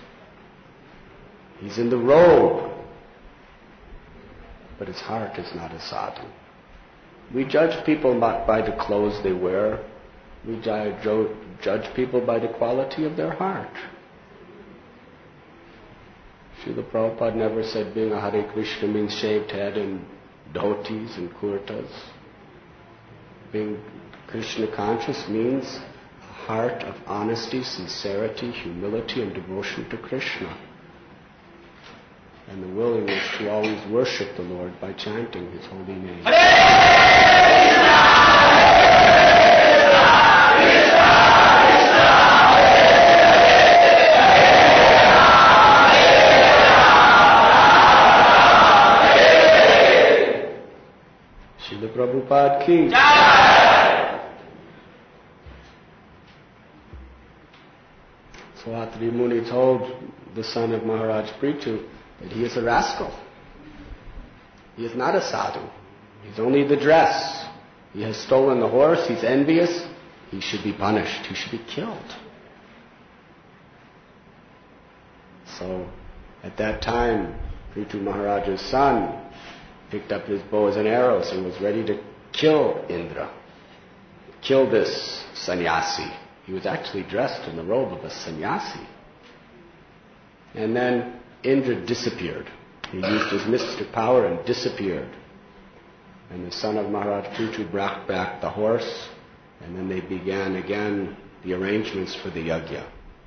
He's in the robe. But his heart is not a sadhu. We judge people not by the clothes they wear. We judge people by the quality of their heart. Srila Prabhupada never said being a Hare Krishna means shaved head and dhotis and kurtas. Being Krishna conscious means a heart of honesty, sincerity, humility, and devotion to Krishna. And the willingness to always worship the Lord by chanting His holy name. Hare Krishna! Prabhupada ki. So Atri Muni told the son of Maharaj Prithu that he is a rascal. He is not a sadhu. He's only the dress. He has stolen the horse. He's envious. He should be punished. He should be killed. So at that time, Prithu Maharaj's son picked up his bows and arrows and was ready to kill Indra, kill this sannyasi. He was actually dressed in the robe of a sannyasi. And then Indra disappeared. He used his mystic power and disappeared. And the son of Maharaj Prithu brought back the horse, and then they began again the arrangements for the yajna.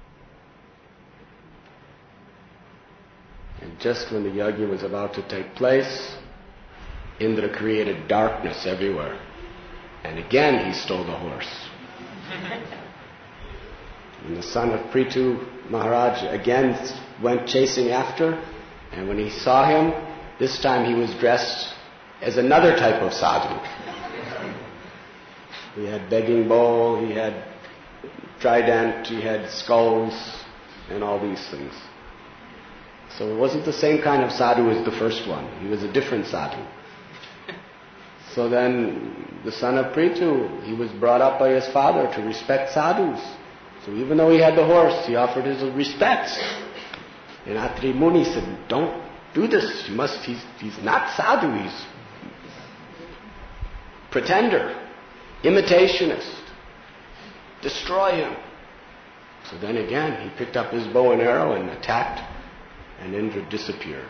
And just when the yajna was about to take place, Indra created darkness everywhere. And again he stole the horse. And the son of Prithu Maharaj again went chasing after, and when he saw him, this time he was dressed as another type of sadhu. He had begging bowl, he had trident, he had skulls, and all these things. So it wasn't the same kind of sadhu as the first one. He was a different sadhu. So then the son of Prithu, he was brought up by his father to respect sadhus. So even though he had the horse, he offered his respects. And Atri Muni said, don't do this. You must, he's, he's not sadhu, he's pretender, imitationist. Destroy him. So then again, he picked up his bow and arrow and attacked, and Indra disappeared.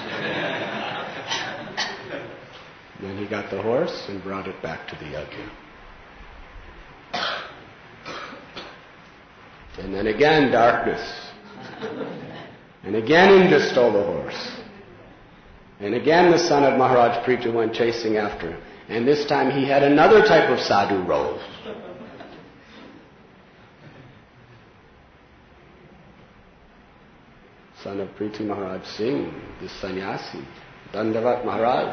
Then he got the horse and brought it back to the yajna. And then again, darkness. And again Indra stole the horse. And again the son of Maharaj Prithu went chasing after him. And this time he had another type of sadhu robe. Son of Prithu Maharaj Singh, the sannyasi, Dandavat Maharaj.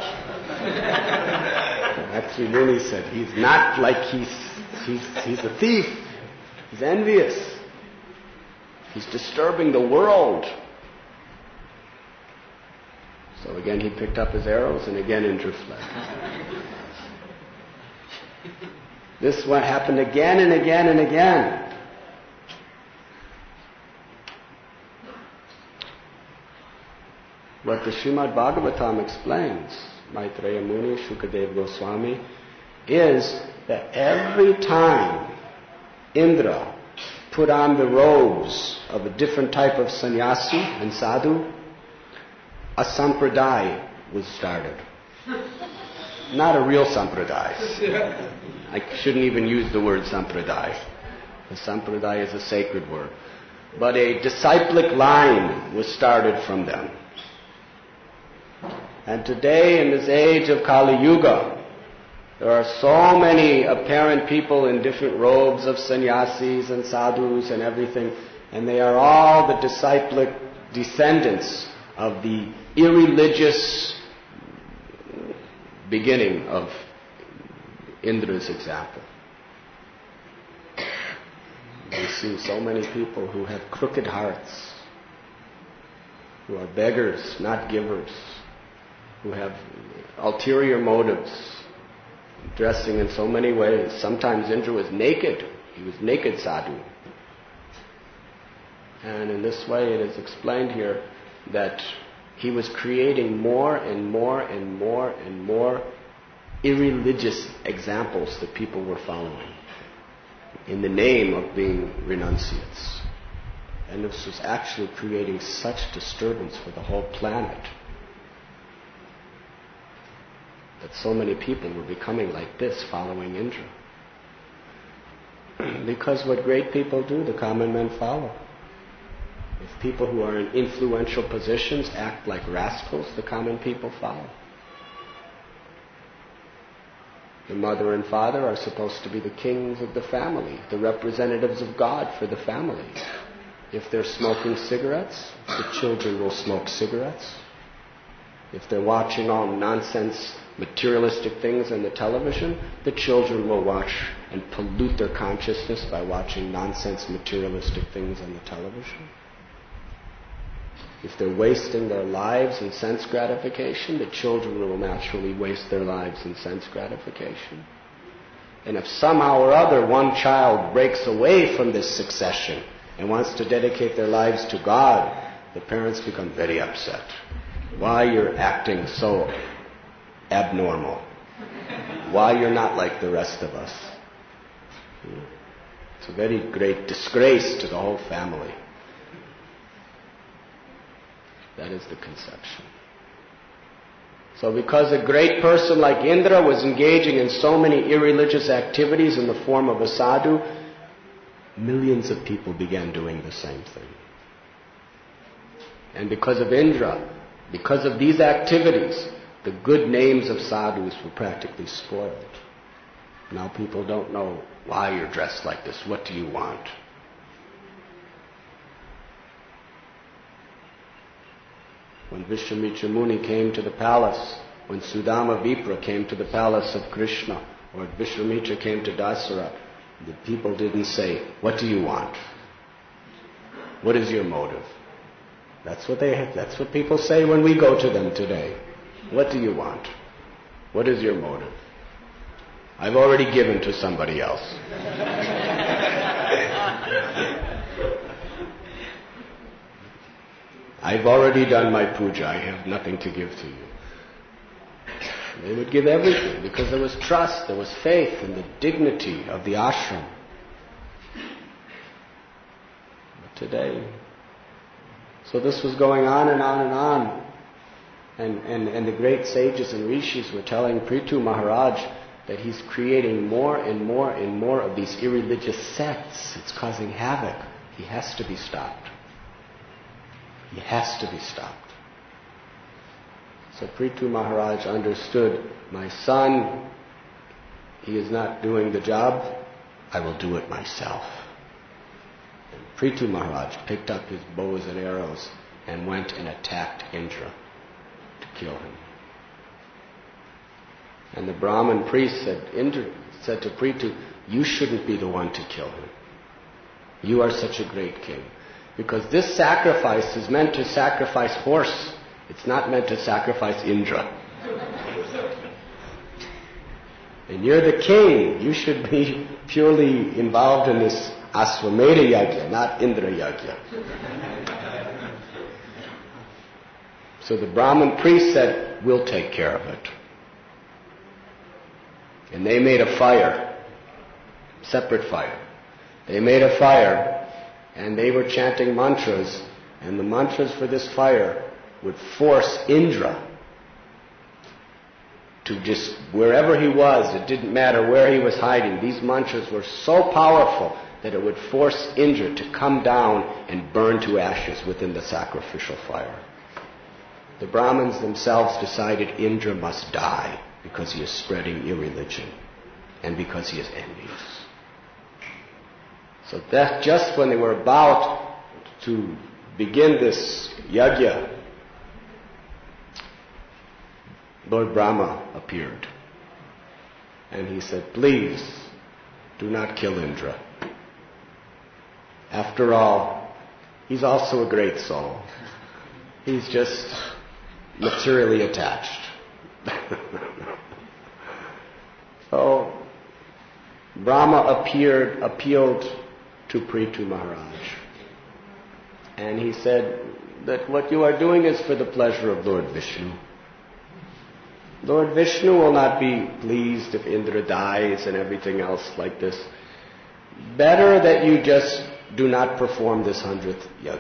Atri Muni said, he's not like he's, he's, he's a thief. He's envious. He's disturbing the world. So again he picked up his arrows and again Indra fled. This what happened again and again and again. What the Srimad Bhagavatam explains, Maitreya Muni, Shukadeva Goswami, is that every time Indra put on the robes of a different type of sannyasi and sadhu, a sampradaya was started. Not a real sampradaya. I shouldn't even use the word sampradaya. The sampradaya is a sacred word. But a disciplic line was started from them. And today, in this age of Kali Yuga, there are so many apparent people in different robes of sannyasis and sadhus and everything, and they are all the disciplic descendants of the irreligious beginning of Indra's example. We see so many people who have crooked hearts, who are beggars, not givers, who have ulterior motives, dressing in so many ways. Sometimes Indra was naked. He was naked sadhu. And in this way it is explained here that he was creating more and more and more and more irreligious examples that people were following in the name of being renunciates. And this was actually creating such disturbance for the whole planet that so many people were becoming like this, following Indra. Because what great people do, the common men follow. If people who are in influential positions act like rascals, the common people follow. The mother and father are supposed to be the kings of the family, the representatives of God for the family. If they're smoking cigarettes, the children will smoke cigarettes. If they're watching all nonsense, materialistic things on the television, the children will watch and pollute their consciousness by watching nonsense, materialistic things on the television. If they're wasting their lives in sense gratification, the children will naturally waste their lives in sense gratification. And if somehow or other one child breaks away from this succession and wants to dedicate their lives to God, the parents become very upset. Why you're acting so abnormal? Why you're not like the rest of us? It's a very great disgrace to the whole family. That is the conception. So because a great person like Indra was engaging in so many irreligious activities in the form of a sadhu, millions of people began doing the same thing. And because of Indra, because of these activities, the good names of sadhus were practically spoiled. Now people don't know why you're dressed like this. What do you want? When Vishwamitra Muni came to the palace, when Sudama Vipra came to the palace of Krishna, or Vishwamitra came to Dasara, the people didn't say, what do you want? What is your motive? That's what they have, that's what people say when we go to them today. What do you want? What is your motive? I've already given to somebody else. I've already done my puja. I have nothing to give to you. They would give everything because there was trust, there was faith in the dignity of the ashram. But today, so this was going on and on and on. And, and, and the great sages and rishis were telling Prithu Maharaj that he's creating more and more and more of these irreligious sects. It's causing havoc. He has to be stopped. He has to be stopped. So Prithu Maharaj understood, my son, he is not doing the job, I will do it myself. And Prithu Maharaj picked up his bows and arrows and went and attacked Indra to kill him. And the Brahmin priest said, Indra said to Prithu, you shouldn't be the one to kill him. You are such a great king. Because this sacrifice is meant to sacrifice horse. It's not meant to sacrifice Indra. And you're the king. You should be purely involved in this Aswamedha Yajna, not Indra Yajna. So the Brahmin priest said, we'll take care of it. And they made a fire, separate fire. They made a fire, and they were chanting mantras, and the mantras for this fire would force Indra to just, wherever he was, it didn't matter where he was hiding, these mantras were so powerful that it would force Indra to come down and burn to ashes within the sacrificial fire. The Brahmins themselves decided Indra must die because he is spreading irreligion and because he is envious. So that just when they were about to begin this yajna, Lord Brahma appeared. And he said, please, do not kill Indra. After all, he's also a great soul. He's just materially attached. So, Brahma appeared, appealed to Prithu Maharaj. And he said that what you are doing is for the pleasure of Lord Vishnu. Lord Vishnu will not be pleased if Indra dies and everything else like this. Better that you just do not perform this hundredth yajna.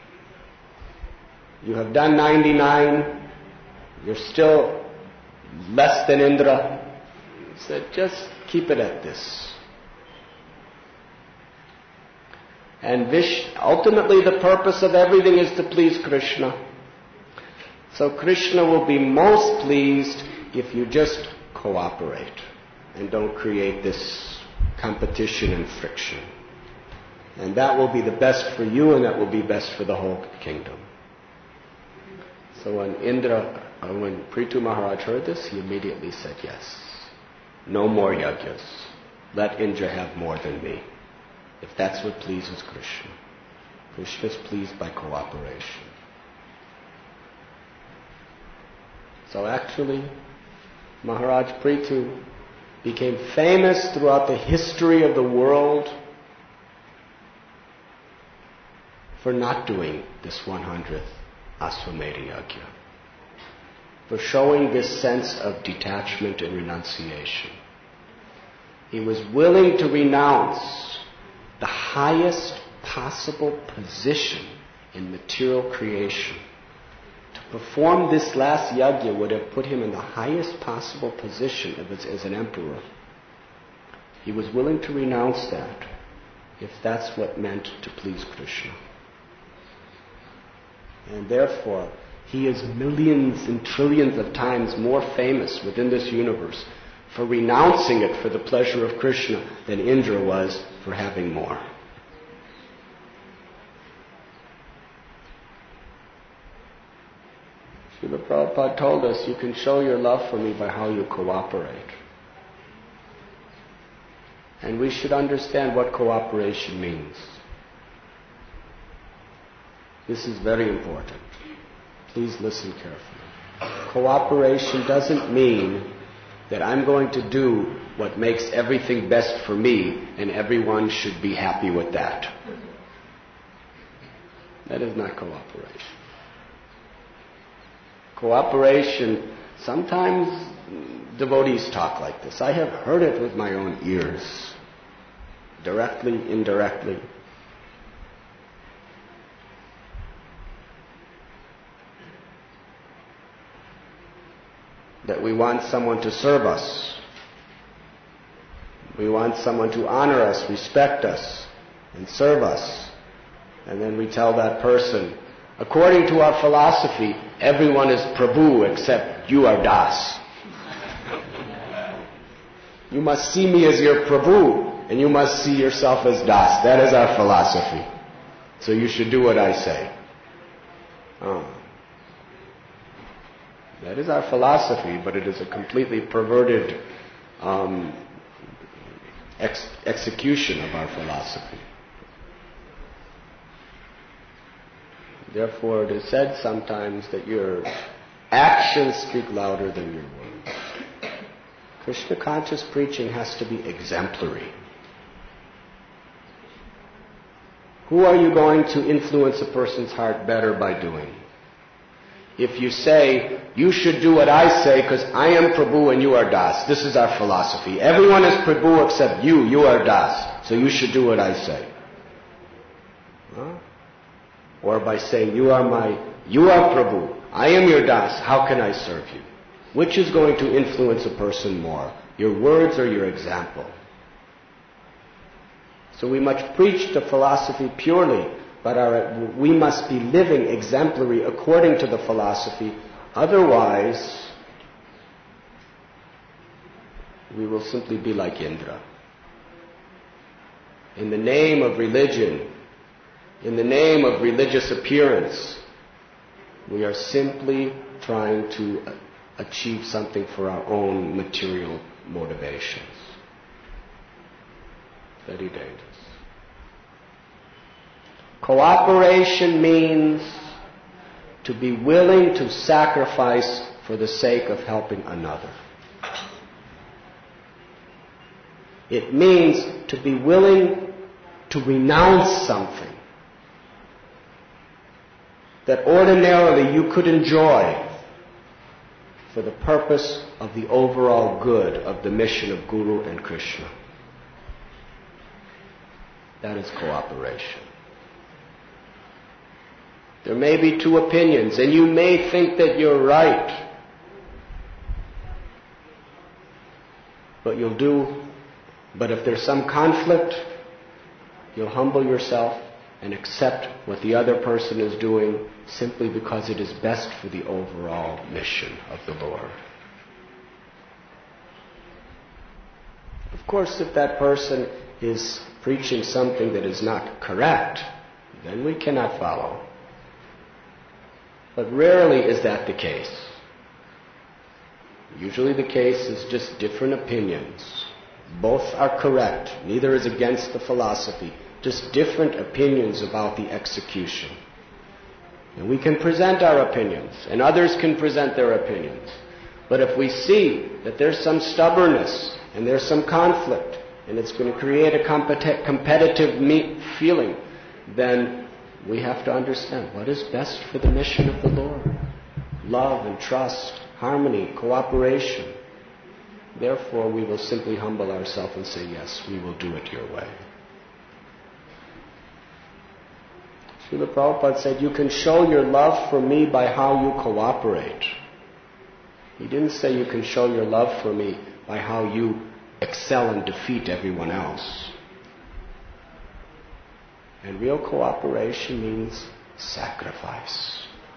You have done ninety-nine, you're still less than Indra. He said, just keep it at this. And Vish, ultimately the purpose of everything is to please Krishna. So Krishna will be most pleased if you just cooperate and don't create this competition and friction. And that will be the best for you, and that will be best for the whole kingdom. So when Indra Uh, when Prithu Maharaj heard this, he immediately said, yes, no more yajnas. Let Indra have more than me. If that's what pleases Krishna. Krishna is pleased by cooperation. So actually, Maharaj Prithu became famous throughout the history of the world for not doing this one hundredth Aswamedha Yajna, for showing this sense of detachment and renunciation. He was willing to renounce the highest possible position in material creation. To perform this last yajna would have put him in the highest possible position as, as an emperor. He was willing to renounce that if that's what meant to please Krishna. And therefore, he is millions and trillions of times more famous within this universe for renouncing it for the pleasure of Krishna than Indra was for having more. Srila Prabhupada told us, you can show your love for me by how you cooperate. And we should understand what cooperation means. This is very important. Please listen carefully. Cooperation doesn't mean that I'm going to do what makes everything best for me and everyone should be happy with that. That is not cooperation. Cooperation, sometimes devotees talk like this. I have heard it with my own ears, directly, indirectly. That we want someone to serve us. We want someone to honor us, respect us, and serve us. And then we tell that person, according to our philosophy, everyone is Prabhu except you are Das. You must see me as your Prabhu, and you must see yourself as Das. That is our philosophy. So you should do what I say. Oh. That is our philosophy, but it is a completely perverted um, ex- execution of our philosophy. Therefore, it is said sometimes that your actions speak louder than your words. Krishna conscious preaching has to be exemplary. Who are you going to influence a person's heart better by doing? If you say, you should do what I say because I am Prabhu and you are Das. This is our philosophy. Everyone is Prabhu except you. You are Das. So you should do what I say. Huh? Or by saying, you are my, you are Prabhu. I am your Das. How can I serve you? Which is going to influence a person more? Your words or your example? So we must preach the philosophy purely. But our, we must be living exemplary according to the philosophy. Otherwise, we will simply be like Indra. In the name of religion, in the name of religious appearance, we are simply trying to achieve something for our own material motivations. Very dangerous. Cooperation means to be willing to sacrifice for the sake of helping another. It means to be willing to renounce something that ordinarily you could enjoy for the purpose of the overall good of the mission of Guru and Krishna. That is cooperation. There may be two opinions, and you may think that you're right. But you'll do, but if there's some conflict, you'll humble yourself and accept what the other person is doing simply because it is best for the overall mission of the Lord. Of course, if that person is preaching something that is not correct, then we cannot follow. But rarely is that the case. Usually the case is just different opinions. Both are correct. Neither is against the philosophy. Just different opinions about the execution. And we can present our opinions, and others can present their opinions. But if we see that there's some stubbornness, and there's some conflict, and it's going to create a competi- competitive me- feeling, then we have to understand what is best for the mission of the Lord. Love and trust, harmony, cooperation. Therefore, we will simply humble ourselves and say, yes, we will do it your way. Srila Prabhupada said, you can show your love for me by how you cooperate. He didn't say you can show your love for me by how you excel and defeat everyone else. And real cooperation means sacrifice.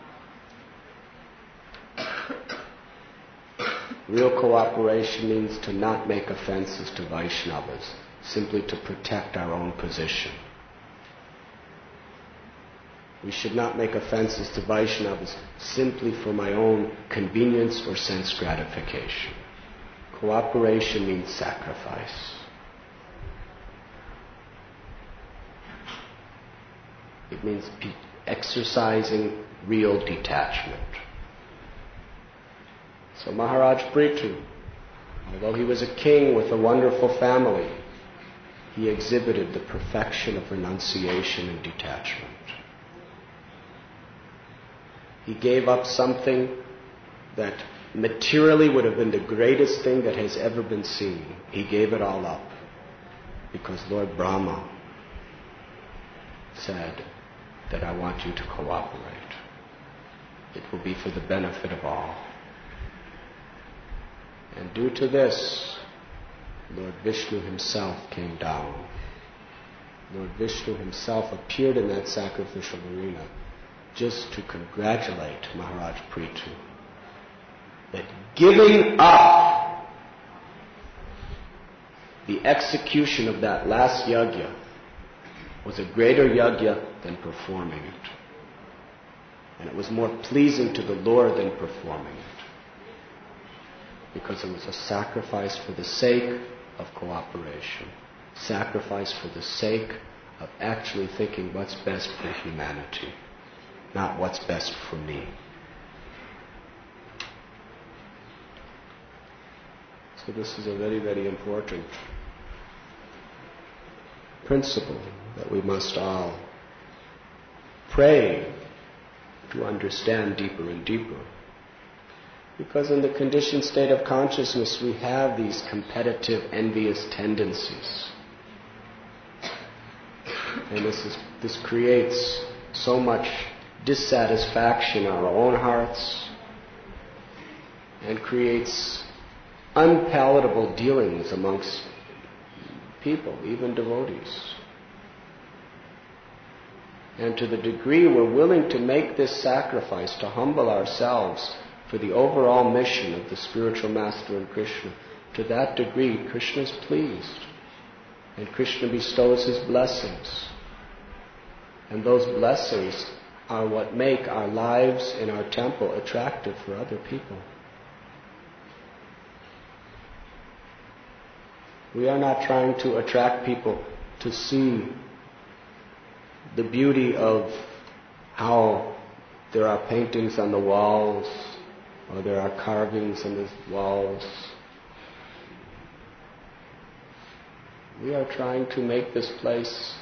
Real cooperation means to not make offenses to Vaishnavas, simply to protect our own position. We should not make offenses to Vaishnavas simply for my own convenience or sense gratification. Cooperation means sacrifice. It means exercising real detachment. So Maharaj Prithu, although he was a king with a wonderful family, he exhibited the perfection of renunciation and detachment. He gave up something that materially would have been the greatest thing that has ever been seen. He gave it all up because Lord Brahma said that I want you to cooperate. It will be for the benefit of all. And due to this, Lord Vishnu himself came down. Lord Vishnu himself appeared in that sacrificial arena just to congratulate Maharaj Prithu that giving up the execution of that last yajna was a greater yajna than performing it. And it was more pleasing to the Lord than performing it, because it was a sacrifice for the sake of cooperation, sacrifice for the sake of actually thinking what's best for humanity, not what's best for me. So this is a very, very important principle that we must all pray to understand deeper and deeper. Because in the conditioned state of consciousness, we have these competitive, envious tendencies. And this is, this creates so much dissatisfaction in our own hearts and creates unpalatable dealings amongst people, even devotees. And to the degree we're willing to make this sacrifice, to humble ourselves for the overall mission of the spiritual master and Krishna, to that degree Krishna is pleased. And Krishna bestows his blessings. And those blessings are what make our lives in our temple attractive for other people. We are not trying to attract people to see the beauty of how there are paintings on the walls, or there are carvings on the walls. We are trying to make this place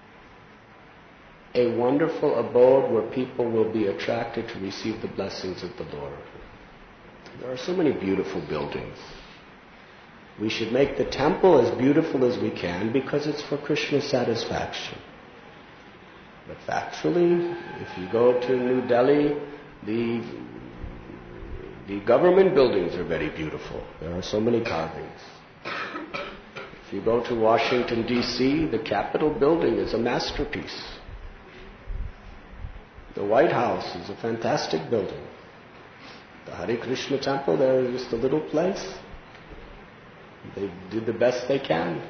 a wonderful abode where people will be attracted to receive the blessings of the Lord. There are so many beautiful buildings. We should make the temple as beautiful as we can because it's for Krishna's satisfaction. But factually, if you go to New Delhi, the, the government buildings are very beautiful. There are so many carvings. If you go to Washington, D C, the Capitol building is a masterpiece. The White House is a fantastic building. The Hare Krishna temple, there is just a little place. They did the best they can.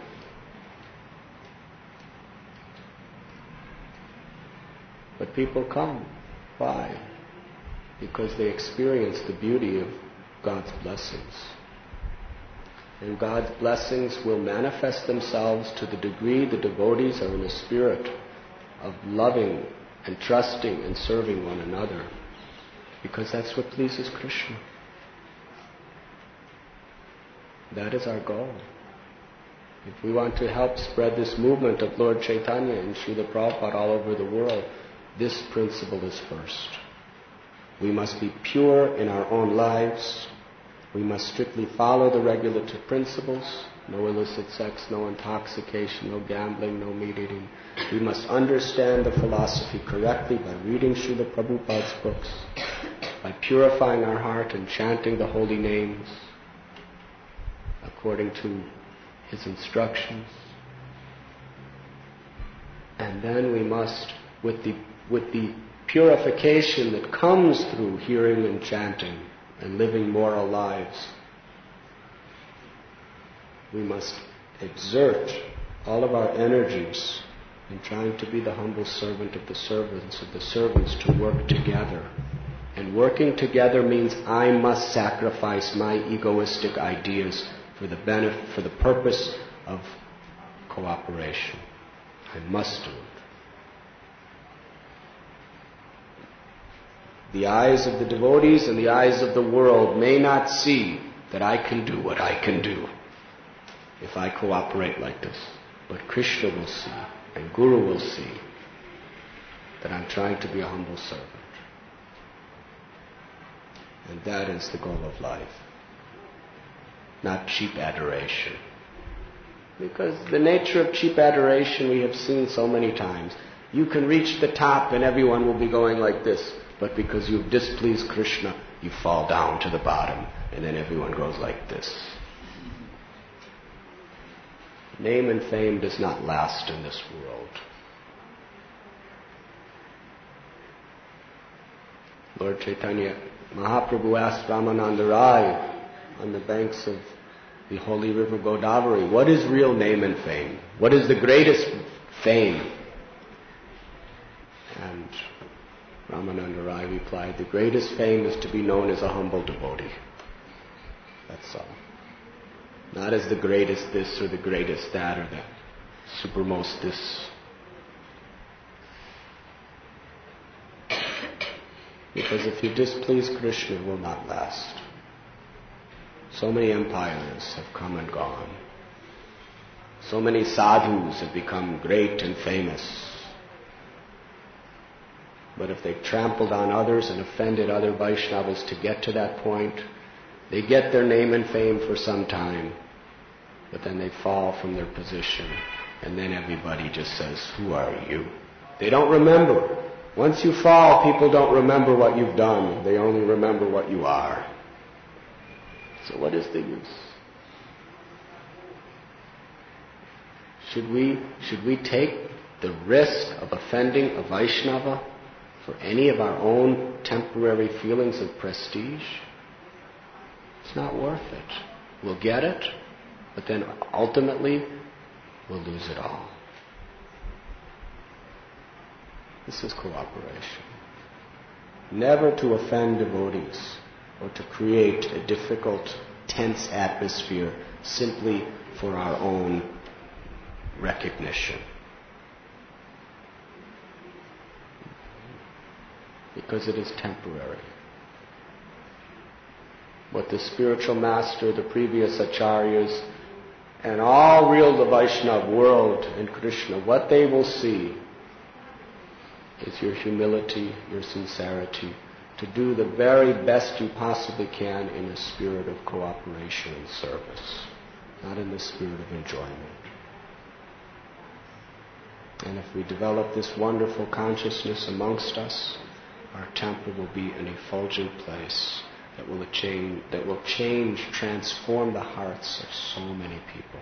But people come. Why? Because they experience the beauty of God's blessings. And God's blessings will manifest themselves to the degree the devotees are in a spirit of loving and trusting and serving one another, because that's what pleases Krishna. That is our goal. If we want to help spread this movement of Lord Chaitanya and Srila Prabhupada all over the world, this principle is first. We must be pure in our own lives. We must strictly follow the regulative principles. No illicit sex, no intoxication, no gambling, no meat eating. We must understand the philosophy correctly by reading Srila Prabhupada's books, by purifying our heart and chanting the holy names according to his instructions. And then we must, with the, with the purification that comes through hearing and chanting and living moral lives, we must exert all of our energies in trying to be the humble servant of the servants of the servants to work together. And working together means I must sacrifice my egoistic ideas for the benefit, for the purpose of cooperation. I must do it. The eyes of the devotees and the eyes of the world may not see that I can do what I can do if I cooperate like this. But Krishna will see, and Guru will see, that I'm trying to be a humble servant. And that is the goal of life. Not cheap adoration. Because the nature of cheap adoration we have seen so many times. You can reach the top and everyone will be going like this. But because you've displeased Krishna, you fall down to the bottom and then everyone goes like this. Name and fame does not last in this world. Lord Chaitanya Mahaprabhu asked Ramananda Rai on the banks of the holy river Godavari, what is real name and fame? What is the greatest fame? And Ramananda Rai replied, the greatest fame is to be known as a humble devotee. That's all. Not as the greatest this or the greatest that or the supermost this. Because if you displease Krishna, it will not last. So many empires have come and gone. So many sadhus have become great and famous. But if they've trampled on others and offended other Vaishnavas to get to that point, they get their name and fame for some time, but then they fall from their position, and then everybody just says, who are you? They don't remember. Once you fall, people don't remember what you've done. They only remember what you are. So what is the use? Should we, should we take the risk of offending a Vaishnava for any of our own temporary feelings of prestige? It's not worth it. We'll get it, but then ultimately we'll lose it all. This is cooperation. Never to offend devotees or to create a difficult, tense atmosphere simply for our own recognition. Because it is temporary. What the spiritual master, the previous acharyas, and all real the Vaishnava world in Krishna, what they will see is your humility, your sincerity, to do the very best you possibly can in a spirit of cooperation and service, not in the spirit of enjoyment. And if we develop this wonderful consciousness amongst us, our temple will be an effulgent place that will change, that will change, transform the hearts of so many people.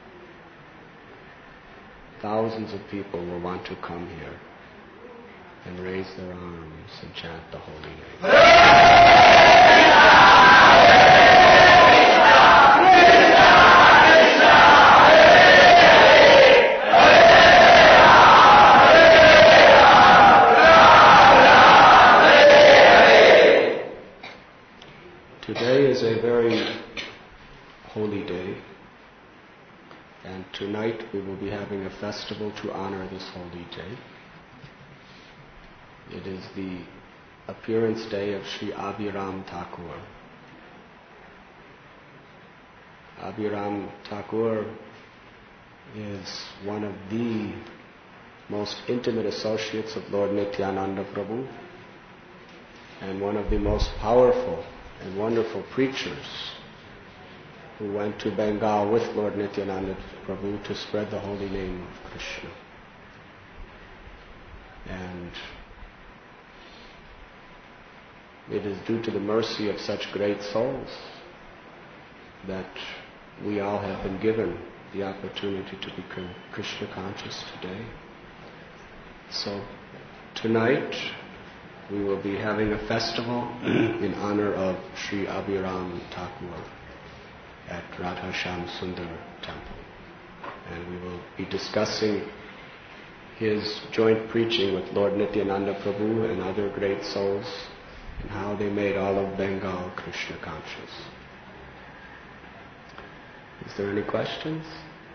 Thousands of people will want to come here and raise their arms and chant the holy name. Today is a very holy day, and tonight we will be having a festival to honor this holy day. It is the appearance day of Sri Abhiram Thakur. Abhiram Thakur is one of the most intimate associates of Lord Nityananda Prabhu and one of the most powerful and wonderful preachers who went to Bengal with Lord Nityananda Prabhu to spread the holy name of Krishna. And it is due to the mercy of such great souls that we all have been given the opportunity to become Krishna conscious today. So tonight we will be having a festival in honor of Sri Abhiram Thakur at Radha Shyam Sundar Temple. And we will be discussing his joint preaching with Lord Nityananda Prabhu and other great souls and how they made all of Bengal Krishna conscious. Is there any questions?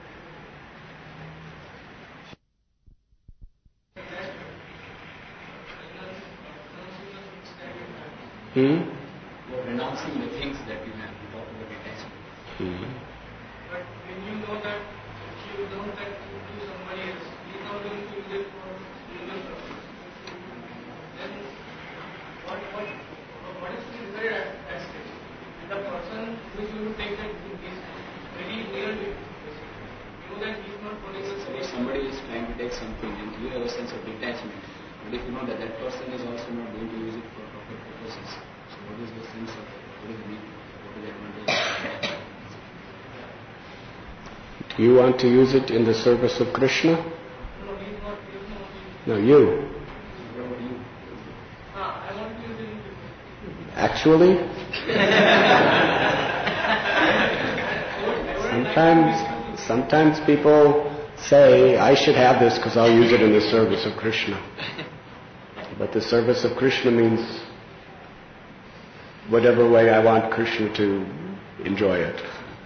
Hmm? You're renouncing the things that you have without the detachment. Hmm. But when you know that if you don't that to somebody else, he's not going to use it for human purpose. Then what what what is the desire at that stage? The person who is going to take that is very near to you. You know that he's not putting the So if somebody is trying to take something and you have a sense of detachment, but if you know that that person is also not going to use it for proper purposes, so what is the sense of, what is the meaning, what is the advantage? Do you want to use it in the service of Krishna? No, he's not, he's not. No, you. What about you? Ah, I want to use it in business. Actually? Sometimes, sometimes people say, I should have this because I'll use it in the service of Krishna. But the service of Krishna means whatever way I want Krishna to enjoy it.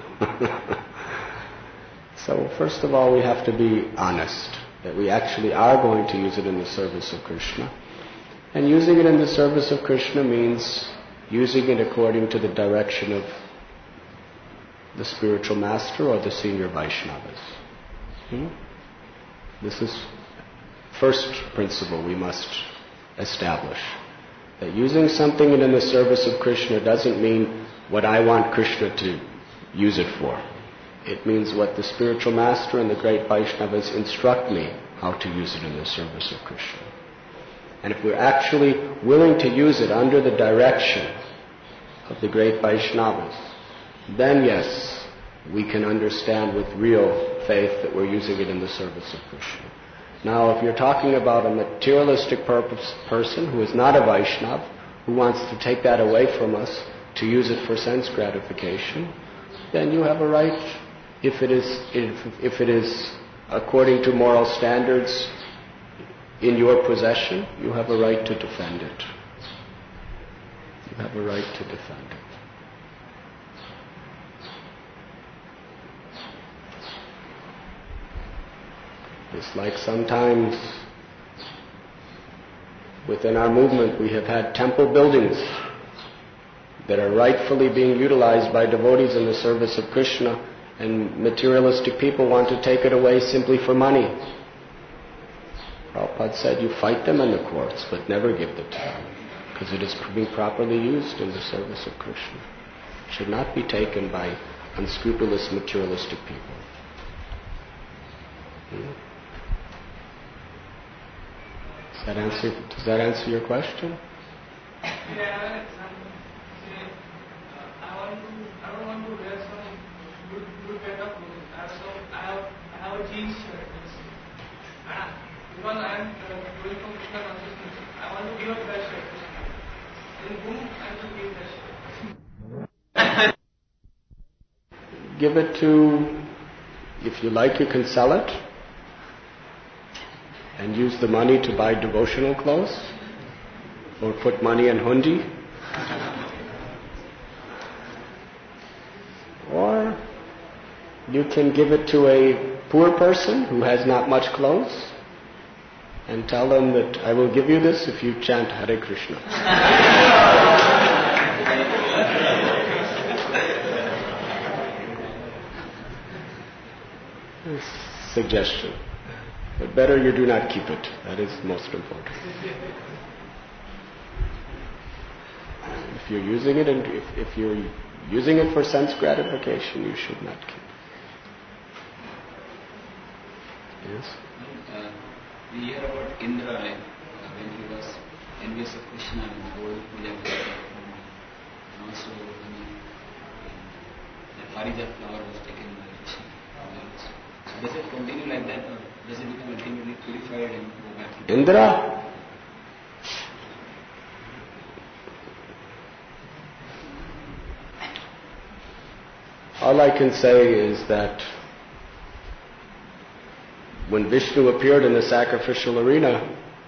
So first of all, we have to be honest that we actually are going to use it in the service of Krishna. And using it in the service of Krishna means using it according to the direction of the spiritual master or the senior Vaishnavas. Hmm? This is first principle we must establish. That using something in the service of Krishna doesn't mean what I want Krishna to use it for. It means what the spiritual master and the great Vaishnavas instruct me how to use it in the service of Krishna. And if we're actually willing to use it under the direction of the great Vaishnavas, then yes, we can understand with real faith that we're using it in the service of Krishna. Now, if you're talking about a materialistic purpose person who is not a Vaishnava, who wants to take that away from us to use it for sense gratification, then you have a right, if it is if, if it is according to moral standards in your possession, you have a right to defend it. You have a right to defend it. It's like sometimes within our movement we have had temple buildings that are rightfully being utilized by devotees in the service of Krishna, and materialistic people want to take it away simply for money. Prabhupada said, you fight them in the courts, but never give it to them, because it is being properly used in the service of Krishna. It should not be taken by unscrupulous materialistic people. Hmm? Does that answer, does that answer your question? Yeah, say, uh, I want to, I don't want to wear some good, good kind of clothes. I have some, I have, I have a jeans shirt. And because I am uh, going from Krishna consciousness, I want to give up that shirt. Then boom, I should give that shirt. Give it to, if you like, you can sell it and use the money to buy devotional clothes or put money in hundi. You can give it to a poor person who has not much clothes and tell them that I will give you this if you chant Hare Krishna. Suggestion. But better you do not keep it. That is most important. If you're using it and if, if you're using it for sense gratification, you should not keep it. Yes? Uh, we hear about Indra, like uh, when he was envious of Krishna and gold puja, and also when he, the Parijat flower was taken by Krishna. So does it continue like that, or does it become ultimately purified and go back to Indra? All I can say is that when Vishnu appeared in the sacrificial arena,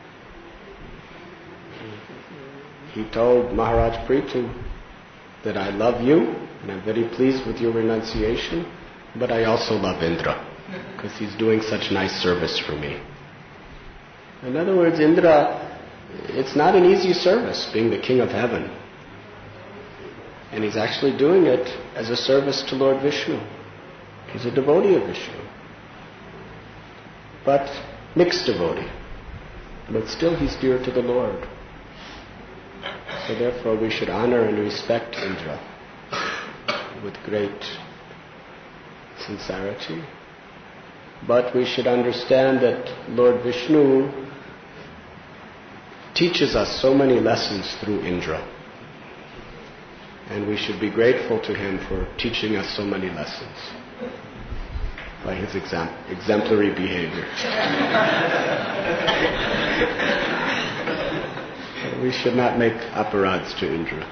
he told Maharaj Prithu that I love you and I'm very pleased with your renunciation, but I also love Indra because he's doing such nice service for me. In other words, Indra, it's not an easy service being the king of heaven. And he's actually doing it as a service to Lord Vishnu. He's a devotee of Vishnu. But mixed devotee. But still he's dear to the Lord. So therefore we should honor and respect Indra with great sincerity. But we should understand that Lord Vishnu teaches us so many lessons through Indra. And we should be grateful to him for teaching us so many lessons by his exam- exemplary behavior. We should not make aparads to Indra.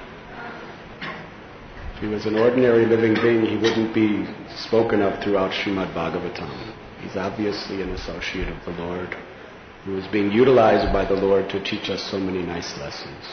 If he was an ordinary living being, he wouldn't be spoken of throughout Srimad Bhagavatam. He's obviously an associate of the Lord who is being utilized by the Lord to teach us so many nice lessons.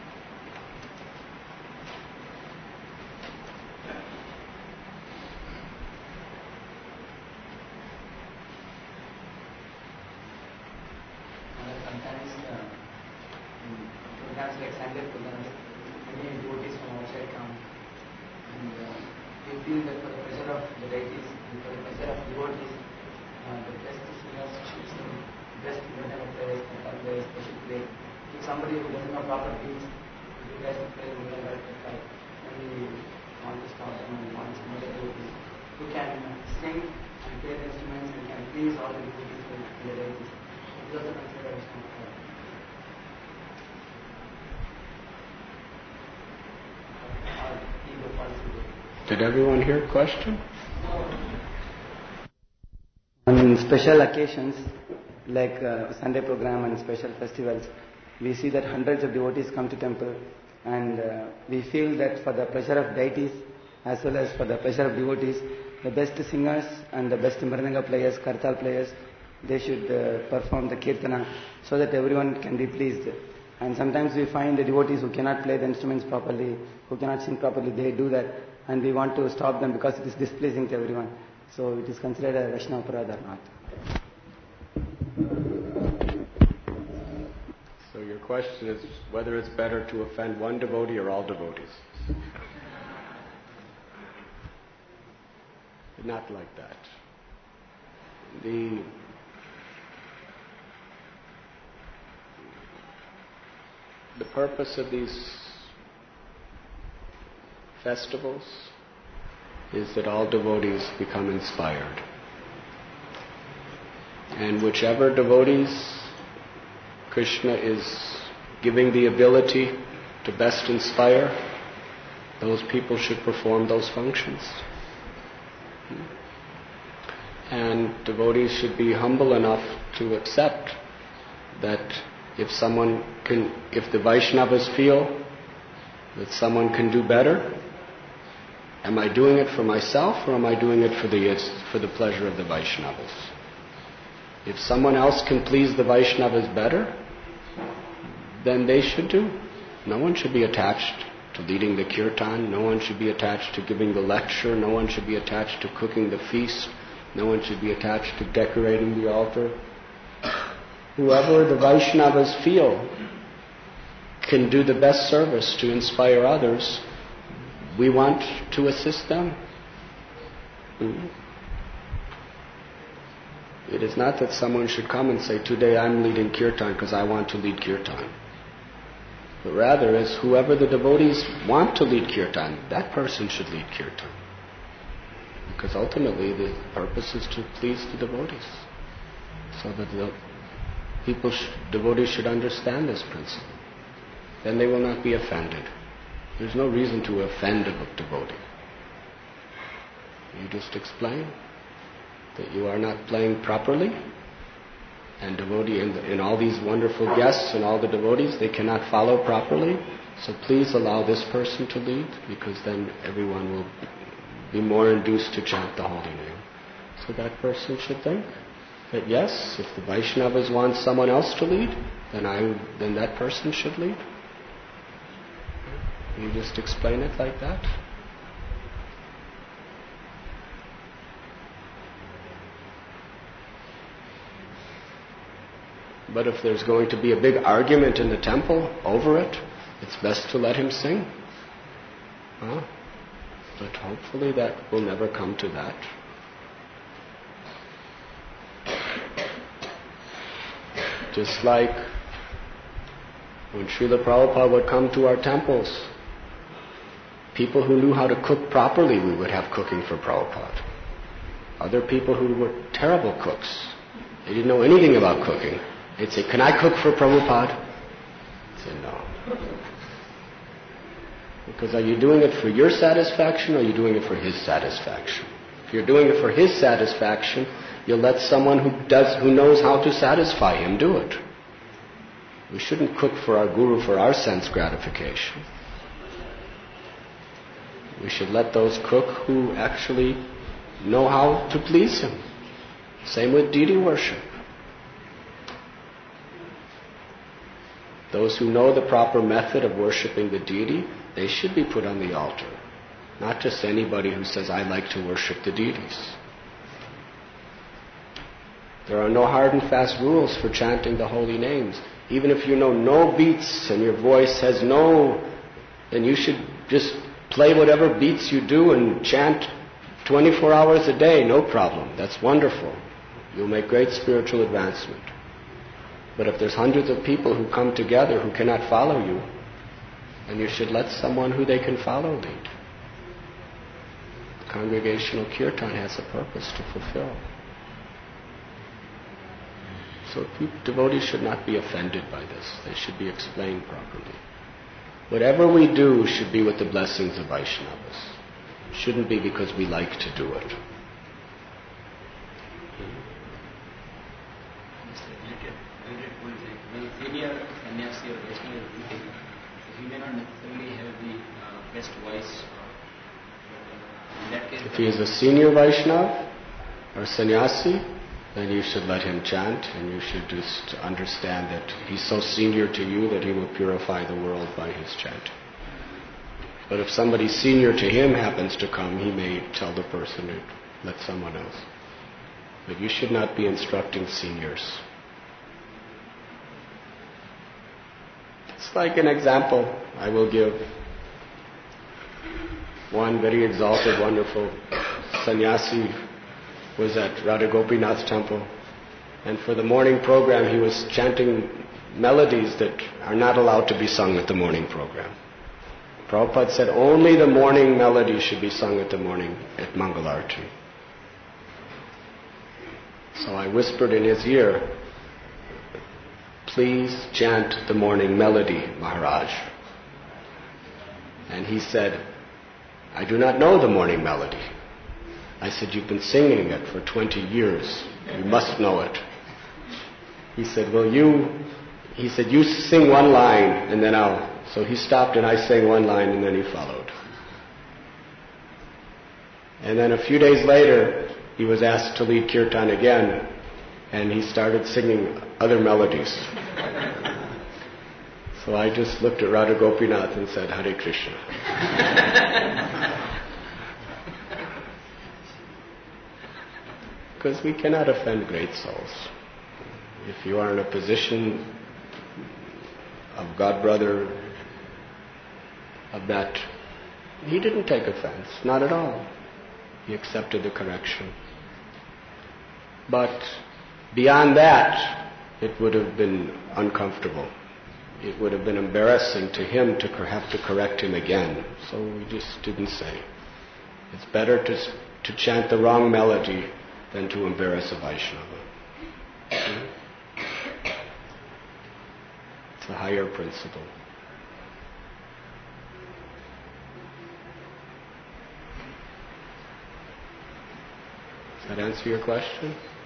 Did everyone hear a question? On special occasions like uh, Sunday program and special festivals, we see that hundreds of devotees come to temple, and uh, we feel that for the pleasure of deities as well as for the pleasure of devotees, the best singers and the best mridanga players, kartal players, they should uh, perform the kirtana so that everyone can be pleased. And sometimes we find the devotees who cannot play the instruments properly, who cannot sing properly, they do that, and we want to stop them because it is displeasing to everyone. So it is considered a Vaishnava aparadha or not? So your question is whether it's better to offend one devotee or all devotees. Not like that. The the purpose of these festivals is that all devotees become inspired. And whichever devotees Krishna is giving the ability to best inspire, those people should perform those functions. And devotees should be humble enough to accept that if someone can, if the Vaishnavas feel that someone can do better, am I doing it for myself or am I doing it for the for the pleasure of the Vaishnavas? If someone else can please the Vaishnavas better, then they should do. No one should be attached to leading the kirtan. No one should be attached to giving the lecture. No one should be attached to cooking the feast. No one should be attached to decorating the altar. Whoever the Vaishnavas feel can do the best service to inspire others, we want to assist them. It is not that someone should come and say, today I'm leading kirtan because I want to lead kirtan. But rather is whoever the devotees want to lead kirtan, that person should lead kirtan. Because ultimately the purpose is to please the devotees. So that the people, sh- devotees should understand this principle. Then they will not be offended. There's no reason to offend a devotee. You just explain that you are not playing properly, and devotee and, and all these wonderful guests and all the devotees, they cannot follow properly, so please allow this person to lead, because then everyone will be more induced to chant the holy name. So that person should think that yes, if the Vaishnavas want someone else to lead, then I, then that person should lead. You just explain it like that. But if there's going to be a big argument in the temple over it, it's best to let him sing. Huh? But hopefully that will never come to that. Just like when Srila Prabhupada would come to our temples, people who knew how to cook properly, we would have cooking for Prabhupada. Other people who were terrible cooks, they didn't know anything about cooking. They'd say, can I cook for Prabhupada? I'd say, no. Because are you doing it for your satisfaction or are you doing it for his satisfaction? If you're doing it for his satisfaction, you'll let someone who does, who knows how to satisfy him do it. We shouldn't cook for our guru for our sense gratification. We should let those cook who actually know how to please him. Same with deity worship. Those who know the proper method of worshipping the deity, they should be put on the altar. Not just anybody who says, I like to worship the deities. There are no hard and fast rules for chanting the holy names. Even if you know no beats and your voice has no, then you should just play whatever beats you do and chant twenty-four hours a day, no problem. That's wonderful. You'll make great spiritual advancement. But if there's hundreds of people who come together who cannot follow you, then you should let someone who they can follow lead. Congregational kirtan has a purpose to fulfill. So devotees should not be offended by this. They should be explained properly. Whatever we do should be with the blessings of Vaishnavas. It shouldn't be because we like to do it. Senior sannyasi or Vaishnava is meeting, he may not necessarily have the uh, best voice. Or, in that case, if he is a senior Vaishnava or sannyasi, then you should let him chant, and you should just understand that he's so senior to you that he will purify the world by his chanting. But if somebody senior to him happens to come, he may tell the person to let someone else. But you should not be instructing seniors. It's like an example I will give. One very exalted, wonderful sannyasi was at Radha Gopinath's temple, and for the morning program he was chanting melodies that are not allowed to be sung at the morning program. Prabhupada said only the morning melody should be sung at the morning at Mangalarti. So I whispered in his ear, please chant the morning melody, Maharaj. And he said, I do not know the morning melody. I said, you've been singing it for twenty years. You must know it. He said, well, you, he said, you sing one line and then I'll. So he stopped and I sang one line and then he followed. And then a few days later, he was asked to lead kirtan again, and he started singing other melodies. So So I just looked at Radha Gopinath and said, Hare Krishna. Because we cannot offend great souls. If you are in a position of God brother, of that, he didn't take offense, not at all. He accepted the correction. But beyond that, it would have been uncomfortable. It would have been embarrassing to him to have to correct him again. So we just didn't say. It's better to, to chant the wrong melody than to embarrass a Vaishnava. It's a higher principle. Does that answer your question?